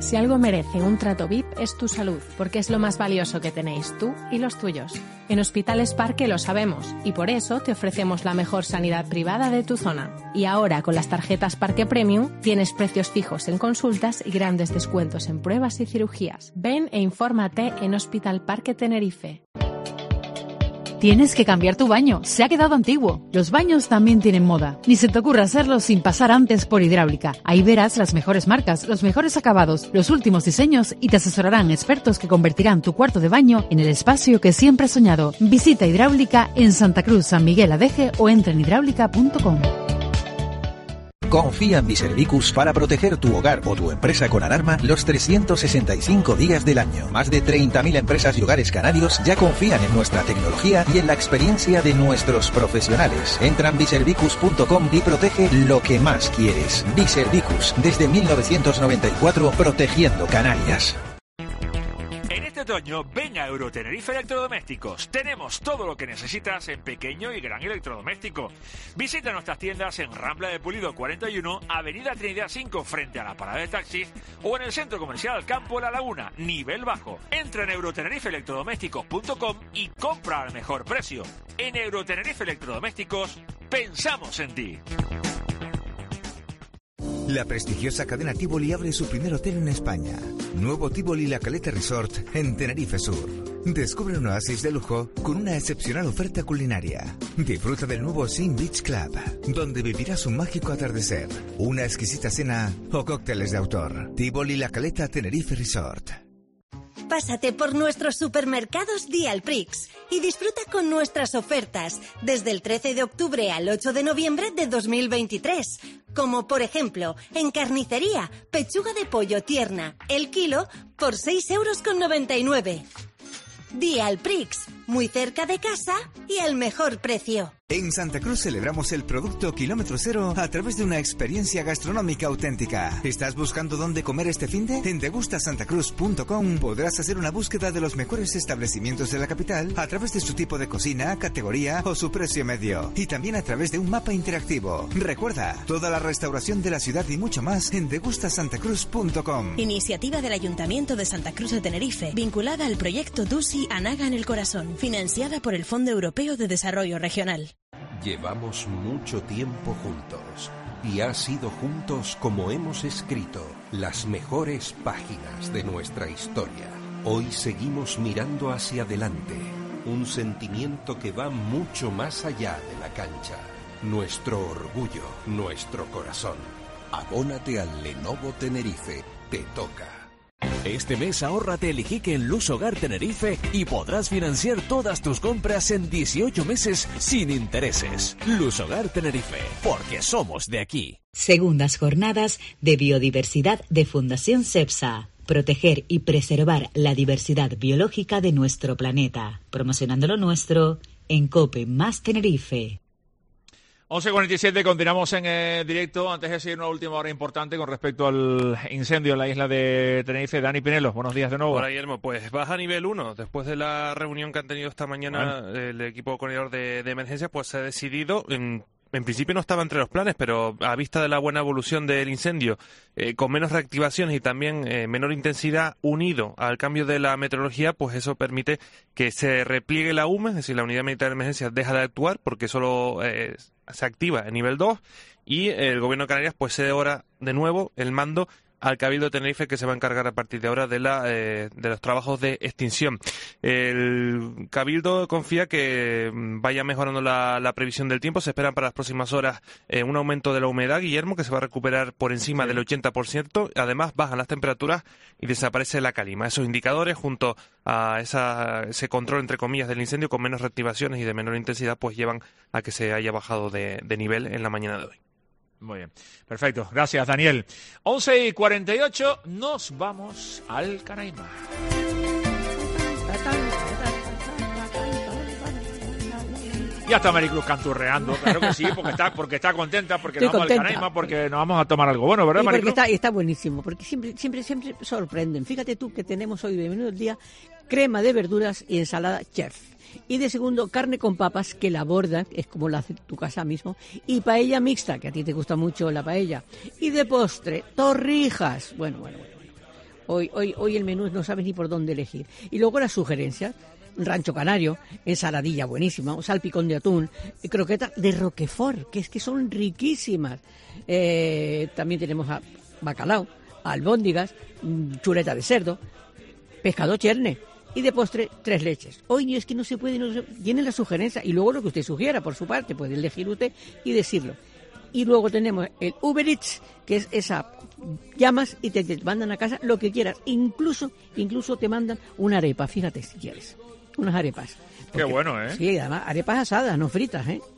Si algo merece un trato VIP es tu salud, porque es lo más valioso que tenéis tú y los tuyos. En Hospitales Parque lo sabemos y por eso te ofrecemos la mejor sanidad privada de tu zona. Y ahora con las tarjetas Parque Premium tienes precios fijos en consultas y grandes descuentos en pruebas y cirugías. Ven e infórmate en Hospital Parque Tenerife. Tienes que cambiar tu baño, se ha quedado antiguo. Los baños también tienen moda. Ni se te ocurra hacerlo sin pasar antes por Hidráulica. Ahí verás las mejores marcas, los mejores acabados, los últimos diseños y te asesorarán expertos que convertirán tu cuarto de baño en el espacio que siempre has soñado. Visita Hidráulica en Santa Cruz, San Miguel Adeje o entra en hidráulica.com. Confía en Biservicus para proteger tu hogar o tu empresa con alarma los 365 días del año. Más de 30.000 empresas y hogares canarios ya confían en nuestra tecnología y en la experiencia de nuestros profesionales. Entra en biservicus.com y protege lo que más quieres. Biservicus, desde 1994, protegiendo Canarias. Este otoño, ven a Eurotenerife Electrodomésticos. Tenemos todo lo que necesitas en pequeño y gran electrodoméstico. Visita nuestras tiendas en Rambla de Pulido 41, Avenida Trinidad 5, frente a la parada de taxis, o en el Centro Comercial Campo La Laguna, nivel bajo. Entra en eurotenerifelectrodomésticos.com y compra al mejor precio. En Eurotenerife Electrodomésticos, pensamos en ti. La prestigiosa cadena Tivoli abre su primer hotel en España. Nuevo Tivoli La Caleta Resort en Tenerife Sur. Descubre un oasis de lujo con una excepcional oferta culinaria. Disfruta del nuevo Sin Beach Club, donde vivirás un mágico atardecer, una exquisita cena o cócteles de autor. Tivoli La Caleta Tenerife Resort. Pásate por nuestros supermercados Dialprix y disfruta con nuestras ofertas desde el 13 de octubre al 8 de noviembre de 2023. Como por ejemplo, en carnicería, pechuga de pollo tierna, el kilo por 6,99 €. Dialprix, muy cerca de casa y al mejor precio. En Santa Cruz celebramos el producto kilómetro cero a través de una experiencia gastronómica auténtica. ¿Estás buscando dónde comer este finde? En degustasantacruz.com podrás hacer una búsqueda de los mejores establecimientos de la capital a través de su tipo de cocina, categoría o su precio medio. Y también a través de un mapa interactivo. Recuerda, toda la restauración de la ciudad y mucho más en degustasantacruz.com. Iniciativa del Ayuntamiento de Santa Cruz de Tenerife, vinculada al proyecto Dusi Anaga en el Corazón, financiada por el Fondo Europeo de Desarrollo Regional. Llevamos mucho tiempo juntos y ha sido juntos como hemos escrito las mejores páginas de nuestra historia. Hoy seguimos mirando hacia adelante, un sentimiento que va mucho más allá de la cancha. Nuestro orgullo, nuestro corazón. Abónate al Lenovo Tenerife, te toca. Este mes ahórrate el Iquique en Luz Hogar Tenerife y podrás financiar todas tus compras en 18 meses sin intereses. Luz Hogar Tenerife, porque somos de aquí. Segundas jornadas de biodiversidad de Fundación CEPSA. Proteger y preservar la diversidad biológica de nuestro planeta. Promocionando lo nuestro en COPE más Tenerife. 11:47, continuamos en directo. Antes de seguir una última hora importante con respecto al incendio en la isla de Tenerife. Dani Pinelos, buenos días de nuevo. Hola, Guillermo. Pues baja a nivel 1. Después de la reunión que han tenido esta mañana el equipo coordinador de emergencia, pues se ha decidido... En principio no estaba entre los planes, pero a vista de la buena evolución del incendio, con menos reactivaciones y también menor intensidad, unido al cambio de la meteorología, pues eso permite que se repliegue la UME, es decir, la Unidad Militar de Emergencia deja de actuar porque solo se activa en nivel 2 y el Gobierno de Canarias pues cede ahora de nuevo el mando al Cabildo de Tenerife, que se va a encargar a partir de ahora de los trabajos de extinción. El Cabildo confía que vaya mejorando la previsión del tiempo. Se esperan para las próximas horas un aumento de la humedad, Guillermo, que se va a recuperar por encima del 80%. Además, bajan las temperaturas y desaparece la calima. Esos indicadores, junto a ese control, entre comillas, del incendio, con menos reactivaciones y de menor intensidad, pues llevan a que se haya bajado de nivel en la mañana de hoy. Muy bien, perfecto. Gracias, Daniel. 11:48, nos vamos al Canaima. Ya está Maricruz canturreando, claro que sí, porque está contenta, porque nos vamos al Canaima, porque nos vamos a tomar algo bueno, ¿verdad, Maricruz? Porque está buenísimo, porque siempre sorprenden. Fíjate tú que tenemos hoy de menú del día crema de verduras y ensalada chef. Y de segundo, carne con papas, que la borda, es como la hace tu casa mismo, y paella mixta, que a ti te gusta mucho la paella. Y de postre, torrijas. Bueno. Hoy el menú no sabes ni por dónde elegir. Y luego las sugerencias. Rancho canario, ensaladilla buenísima, un salpicón de atún, croquetas de Roquefort, que es que son riquísimas. También tenemos bacalao, albóndigas, chuleta de cerdo, pescado cherne y de postre 3 leches. Hoy es que no se puede, tiene la sugerencia y luego lo que usted sugiera, por su parte, puede elegir usted y decirlo. Y luego tenemos el Uber Eats, que es esa, llamas y te mandan a casa lo que quieras, incluso te mandan una arepa, fíjate si quieres. Unas arepas. Qué bueno, ¿eh? Sí, además, arepas asadas, no fritas, ¿eh?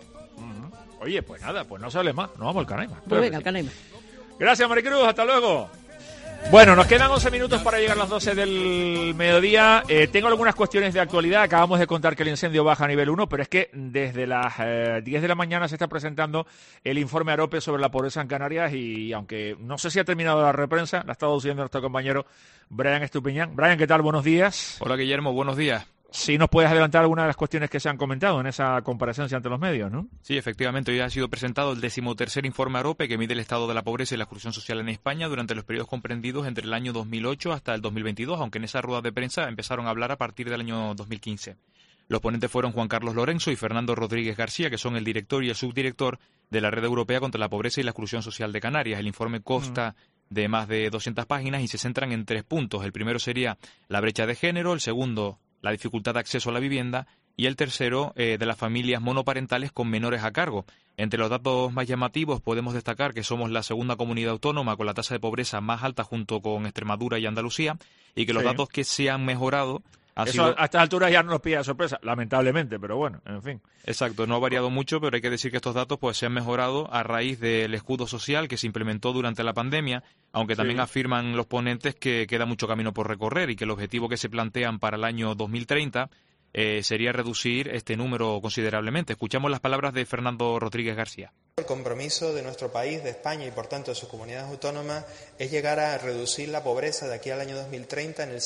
Oye, pues nada, pues no sale más. Nos vamos al Canaima. Pues venga, al Canaima. Gracias, Maricruz. Hasta luego. Bueno, nos quedan 11 minutos para llegar a las 12 del mediodía. Tengo algunas cuestiones de actualidad. Acabamos de contar que el incendio baja a nivel 1, pero es que desde las 10 de la mañana se está presentando el informe AROPE sobre la pobreza en Canarias y aunque no sé si ha terminado la reprensa, la ha estado haciendo nuestro compañero Brian Estupiñán. Brian, ¿qué tal? Buenos días. Hola, Guillermo. Buenos días. Si nos puedes adelantar algunas de las cuestiones que se han comentado en esa comparecencia ante los medios, ¿no? Sí, efectivamente, hoy ha sido presentado el 13º informe AROPE que mide el estado de la pobreza y la exclusión social en España durante los periodos comprendidos entre el año 2008 hasta el 2022, aunque en esa rueda de prensa empezaron a hablar a partir del año 2015. Los ponentes fueron Juan Carlos Lorenzo y Fernando Rodríguez García, que son el director y el subdirector de la Red Europea contra la Pobreza y la Exclusión Social de Canarias. El informe consta de más de 200 páginas y se centran en 3 puntos. El primero sería la brecha de género, el segundo la dificultad de acceso a la vivienda y el tercero de las familias monoparentales con menores a cargo. Entre los datos más llamativos podemos destacar que somos la segunda comunidad autónoma con la tasa de pobreza más alta junto con Extremadura y Andalucía y que los datos que se han mejorado Eso a estas alturas ya no nos pilla de sorpresa, lamentablemente, pero bueno, en fin. Exacto, no ha variado mucho, pero hay que decir que estos datos pues se han mejorado a raíz del escudo social que se implementó durante la pandemia, aunque también afirman los ponentes que queda mucho camino por recorrer y que el objetivo que se plantean para el año 2030 sería reducir este número considerablemente. Escuchamos las palabras de Fernando Rodríguez García. El compromiso de nuestro país, de España y por tanto de sus comunidades autónomas es llegar a reducir la pobreza de aquí al año 2030 en el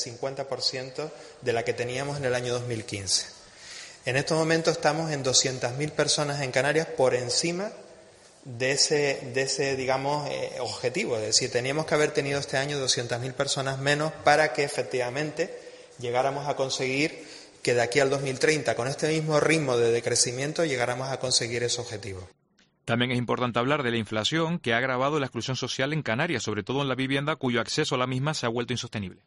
50% de la que teníamos en el año 2015. En estos momentos estamos en 200.000 personas en Canarias por encima de ese digamos, objetivo. Es decir, teníamos que haber tenido este año 200.000 personas menos para que efectivamente llegáramos a conseguir que de aquí al 2030, con este mismo ritmo de decrecimiento, llegáramos a conseguir ese objetivo. También es importante hablar de la inflación que ha agravado la exclusión social en Canarias, sobre todo en la vivienda, cuyo acceso a la misma se ha vuelto insostenible.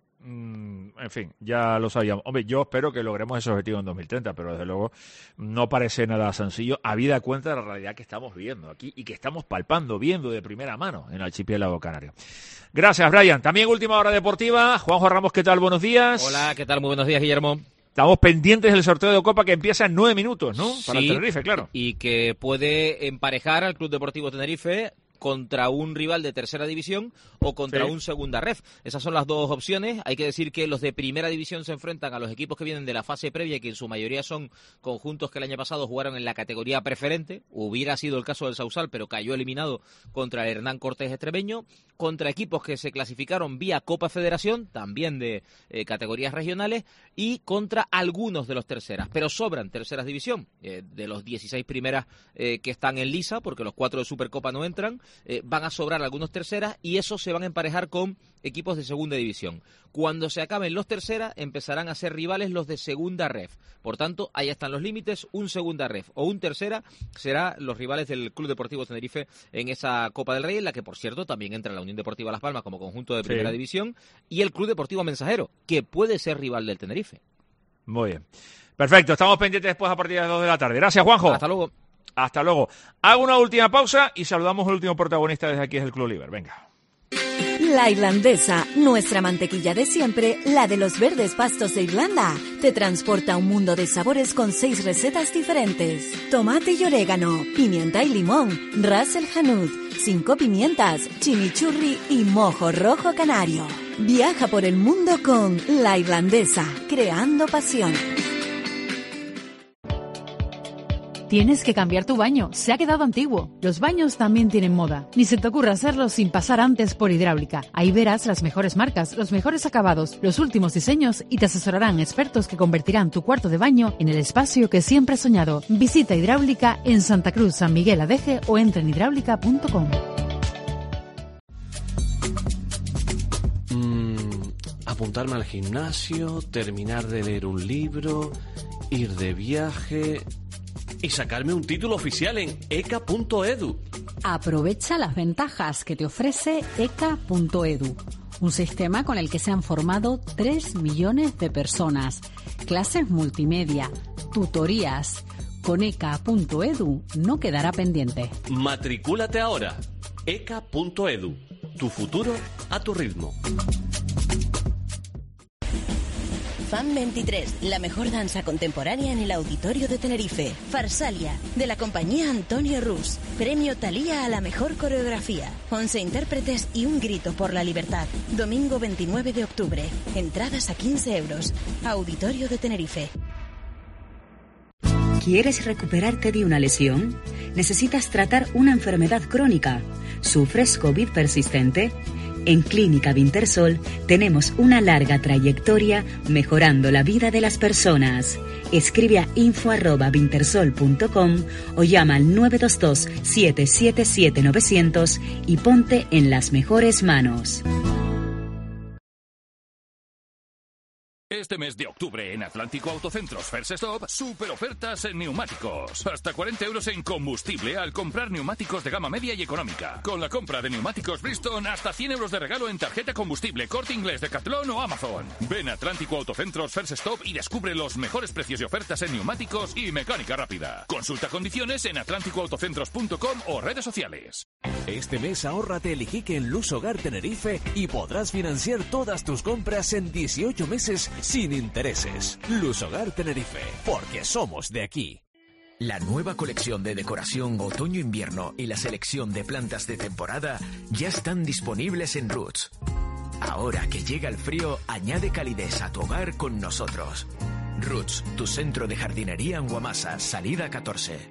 En fin, ya lo sabíamos. Hombre, yo espero que logremos ese objetivo en 2030, pero desde luego no parece nada sencillo, habida cuenta de la realidad que estamos viviendo aquí y que estamos palpando, viendo de primera mano en el archipiélago canario. Gracias, Brian. También última hora deportiva. Juanjo Ramos, ¿qué tal? Buenos días. Hola, ¿qué tal? Muy buenos días, Guillermo. Estamos pendientes del sorteo de Copa que empieza en 9 minutos, ¿no? Para el Tenerife, claro. Y que puede emparejar al Club Deportivo Tenerife contra un rival de tercera división o contra un segunda ref. Esas son las dos opciones. Hay que decir que los de primera división se enfrentan a los equipos que vienen de la fase previa y que en su mayoría son conjuntos que el año pasado jugaron en la categoría preferente. Hubiera sido el caso del Sausal, pero cayó eliminado contra el Hernán Cortés extremeño. Contra equipos que se clasificaron vía Copa Federación, también de categorías regionales, y contra algunos de los terceras. Pero sobran terceras división, de los 16 primeras que están en lisa, porque los 4 de Supercopa no entran, van a sobrar algunos terceras y esos se van a emparejar con equipos de segunda división. Cuando se acaben los terceras, empezarán a ser rivales los de segunda ref. Por tanto, ahí están los límites. Un segunda ref o un tercera será los rivales del Club Deportivo Tenerife en esa Copa del Rey, en la que, por cierto, también entra la Unión Deportiva Las Palmas como conjunto de primera división y el Club Deportivo Mensajero, que puede ser rival del Tenerife. Muy bien. Perfecto. Estamos pendientes después a partir de las 2 de la tarde. Gracias, Juanjo. Hasta luego. Hasta luego. Hago una última pausa y saludamos al último protagonista desde aquí, es el Club Liber. Venga. La Irlandesa, nuestra mantequilla de siempre, la de los verdes pastos de Irlanda, te transporta a un mundo de sabores con 6 recetas diferentes. Tomate y orégano, pimienta y limón, ras el hanout, 5 pimientas, chimichurri y mojo rojo canario. Viaja por el mundo con La Irlandesa, creando pasión. Tienes que cambiar tu baño, se ha quedado antiguo. Los baños también tienen moda. Ni se te ocurra hacerlo sin pasar antes por Hidráulica. Ahí verás las mejores marcas, los mejores acabados, los últimos diseños y te asesorarán expertos que convertirán tu cuarto de baño en el espacio que siempre has soñado. Visita Hidráulica en Santa Cruz, San Miguel Adeje o entra en hidráulica.com. apuntarme al gimnasio, terminar de leer un libro, ir de viaje y sacarme un título oficial en eka.edu. Aprovecha las ventajas que te ofrece eka.edu, un sistema con el que se han formado 3 millones de personas. Clases multimedia, tutorías. Con eka.edu no quedará pendiente. Matricúlate ahora. eka.edu. Tu futuro a tu ritmo. FAN 23, la mejor danza contemporánea en el Auditorio de Tenerife. Farsalia, de la compañía Antonio Rus. Premio Thalía a la mejor coreografía. 11 intérpretes y un grito por la libertad. Domingo 29 de octubre. Entradas a 15 euros. Auditorio de Tenerife. ¿Quieres recuperarte de una lesión? ¿Necesitas tratar una enfermedad crónica? ¿Sufres COVID persistente? En Clínica Vintersol tenemos una larga trayectoria mejorando la vida de las personas. Escribe a info@vintersol.com o llama al 922 777 900 y ponte en las mejores manos. Este mes de octubre en Atlántico Autocentros First Stop, super ofertas en neumáticos. Hasta 40 euros en combustible al comprar neumáticos de gama media y económica. Con la compra de neumáticos Bridgestone, hasta 100 euros de regalo en tarjeta combustible, Corte Inglés, Decathlon o Amazon. Ven a Atlántico Autocentros First Stop y descubre los mejores precios y ofertas en neumáticos y mecánica rápida. Consulta condiciones en atlánticoautocentros.com o redes sociales. Este mes ahórrate el Iquique en Luz Hogar Tenerife y podrás financiar todas tus compras en 18 meses sin intereses. Luz Hogar Tenerife, porque somos de aquí. La nueva colección de decoración otoño-invierno y la selección de plantas de temporada ya están disponibles en Roots. Ahora que llega el frío, añade calidez a tu hogar con nosotros. Roots, tu centro de jardinería en Guamasa, salida 14.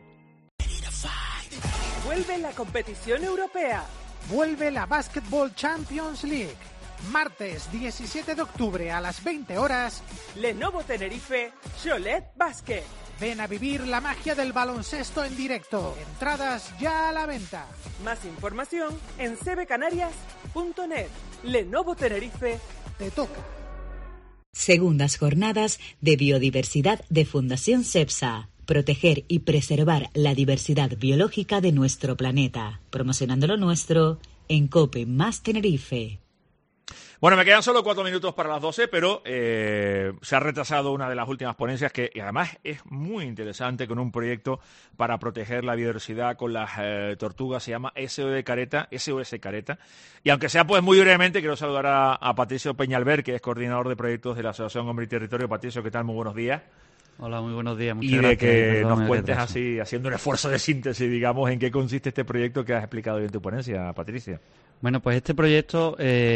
Vuelve la competición europea. Vuelve la Basketball Champions League. Martes 17 de octubre a las 20 horas, Lenovo Tenerife, Cholet Basket. Ven a vivir la magia del baloncesto en directo. Entradas ya a la venta. Más información en cbcanarias.net. Lenovo Tenerife, te toca. Segundas jornadas de biodiversidad de Fundación CEPSA. Proteger y preservar la diversidad biológica de nuestro planeta. Promocionando lo nuestro en COPE más Tenerife. Bueno, me quedan solo 4 minutos para las 12, pero se ha retrasado una de las últimas ponencias que y además es muy interesante, con un proyecto para proteger la biodiversidad con las tortugas. Se llama SOS Careta. Y aunque sea pues muy brevemente, quiero saludar a Patricio Peñalver, que es coordinador de proyectos de la Asociación Hombre y Territorio. Patricio, ¿qué tal? Muy buenos días. Hola, muy buenos días. Muchas y de gracias. Que nos cuentes así, haciendo un esfuerzo de síntesis, digamos, en qué consiste este proyecto que has explicado hoy en tu ponencia, Patricia. Bueno, pues este proyecto,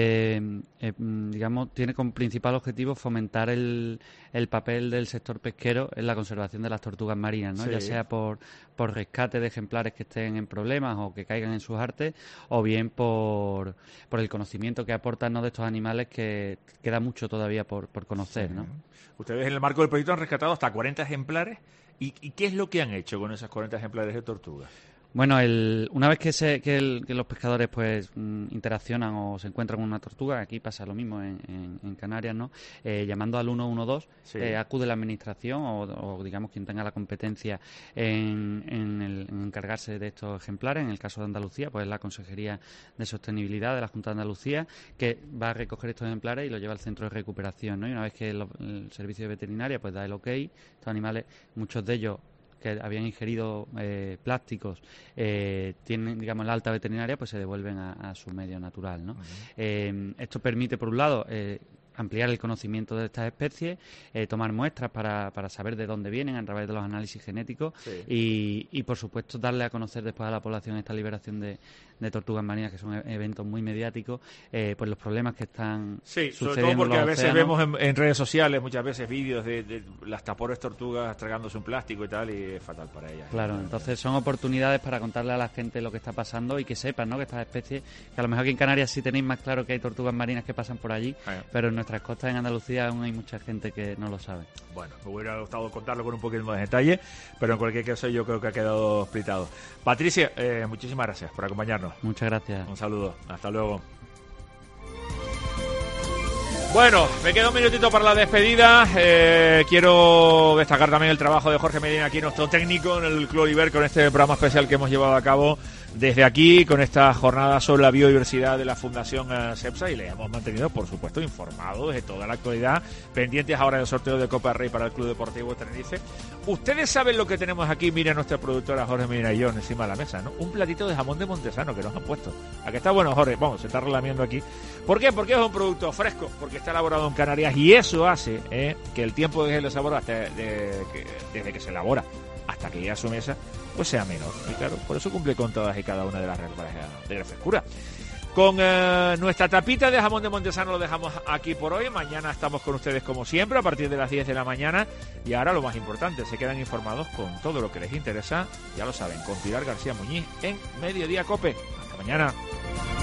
digamos, tiene como principal objetivo fomentar el papel del sector pesquero en la conservación de las tortugas marinas, ¿no? Sí. Ya sea por rescate de ejemplares que estén en problemas o que caigan en sus artes, o bien por el conocimiento que aportan, ¿no?, de estos animales, que queda mucho todavía por conocer, ¿no? Ustedes en el marco del proyecto han rescatado hasta 40 ejemplares. ¿Y qué es lo que han hecho con esos 40 ejemplares de tortugas? Bueno, una vez que los pescadores pues interaccionan o se encuentran con una tortuga, aquí pasa lo mismo en Canarias, ¿no? Llamando al 112, sí. Acude la administración o digamos quien tenga la competencia en encargarse de estos ejemplares. En el caso de Andalucía, pues la Consejería de Sostenibilidad de la Junta de Andalucía, que va a recoger estos ejemplares y los lleva al centro de recuperación, ¿no? Y una vez que el servicio de veterinaria pues da el ok, estos animales, muchos de ellos que habían ingerido plásticos, tienen, digamos, la alta veterinaria, pues se devuelven a su medio natural, ¿no? Uh-huh. Esto permite, por un lado, ampliar el conocimiento de estas especies, tomar muestras para saber de dónde vienen a través de los análisis genéticos, sí. y por supuesto darle a conocer después a la población esta liberación de tortugas marinas, que son eventos muy mediáticos, pues los problemas que están sucediendo. Sobre todo porque a veces océanos. vemos en redes sociales muchas veces vídeos de las tapores tortugas tragándose un plástico y tal, y es fatal para ellas. Claro, entonces son oportunidades para contarle a la gente lo que está pasando y que sepan, ¿no?, que estas especies, que a lo mejor aquí en Canarias sí tenéis más claro que hay tortugas marinas que pasan por allí, pero en nuestras costas en Andalucía aún hay mucha gente que no lo sabe. Bueno, me hubiera gustado contarlo con un poquito más de detalle, pero en cualquier caso yo creo que ha quedado explicado. Patricia, muchísimas gracias por acompañarnos. Muchas gracias. Un saludo, hasta luego. Bueno, me queda un minutito para la despedida. Quiero destacar también el trabajo de Jorge Medina, aquí nuestro técnico en el Club Oliver, con este programa especial que hemos llevado a cabo desde aquí, con esta jornada sobre la biodiversidad de la Fundación CEPSA, y le hemos mantenido, por supuesto, informados de toda la actualidad, pendientes ahora del sorteo de Copa del Rey para el Club Deportivo Tenerife. Ustedes saben lo que tenemos aquí, mira nuestra productora Jorge Medina y yo encima de la mesa, ¿no? Un platito de jamón de Montesano que nos han puesto. ¿A que está bueno, Jorge? Vamos, se está relamiendo aquí. ¿Por qué? Porque es un producto fresco, porque está elaborado en Canarias, y eso hace que el tiempo de sabor desde que se elabora hasta que llega a su mesa pues sea menor, y claro, por eso cumple con todas y cada una de las reglas de la frescura. Con nuestra tapita de jamón de Montesano lo dejamos aquí por hoy. Mañana estamos con ustedes como siempre a partir de las 10 de la mañana, y ahora lo más importante, se quedan informados con todo lo que les interesa, ya lo saben, con Pilar García Muñiz en Mediodía Cope. Hasta mañana.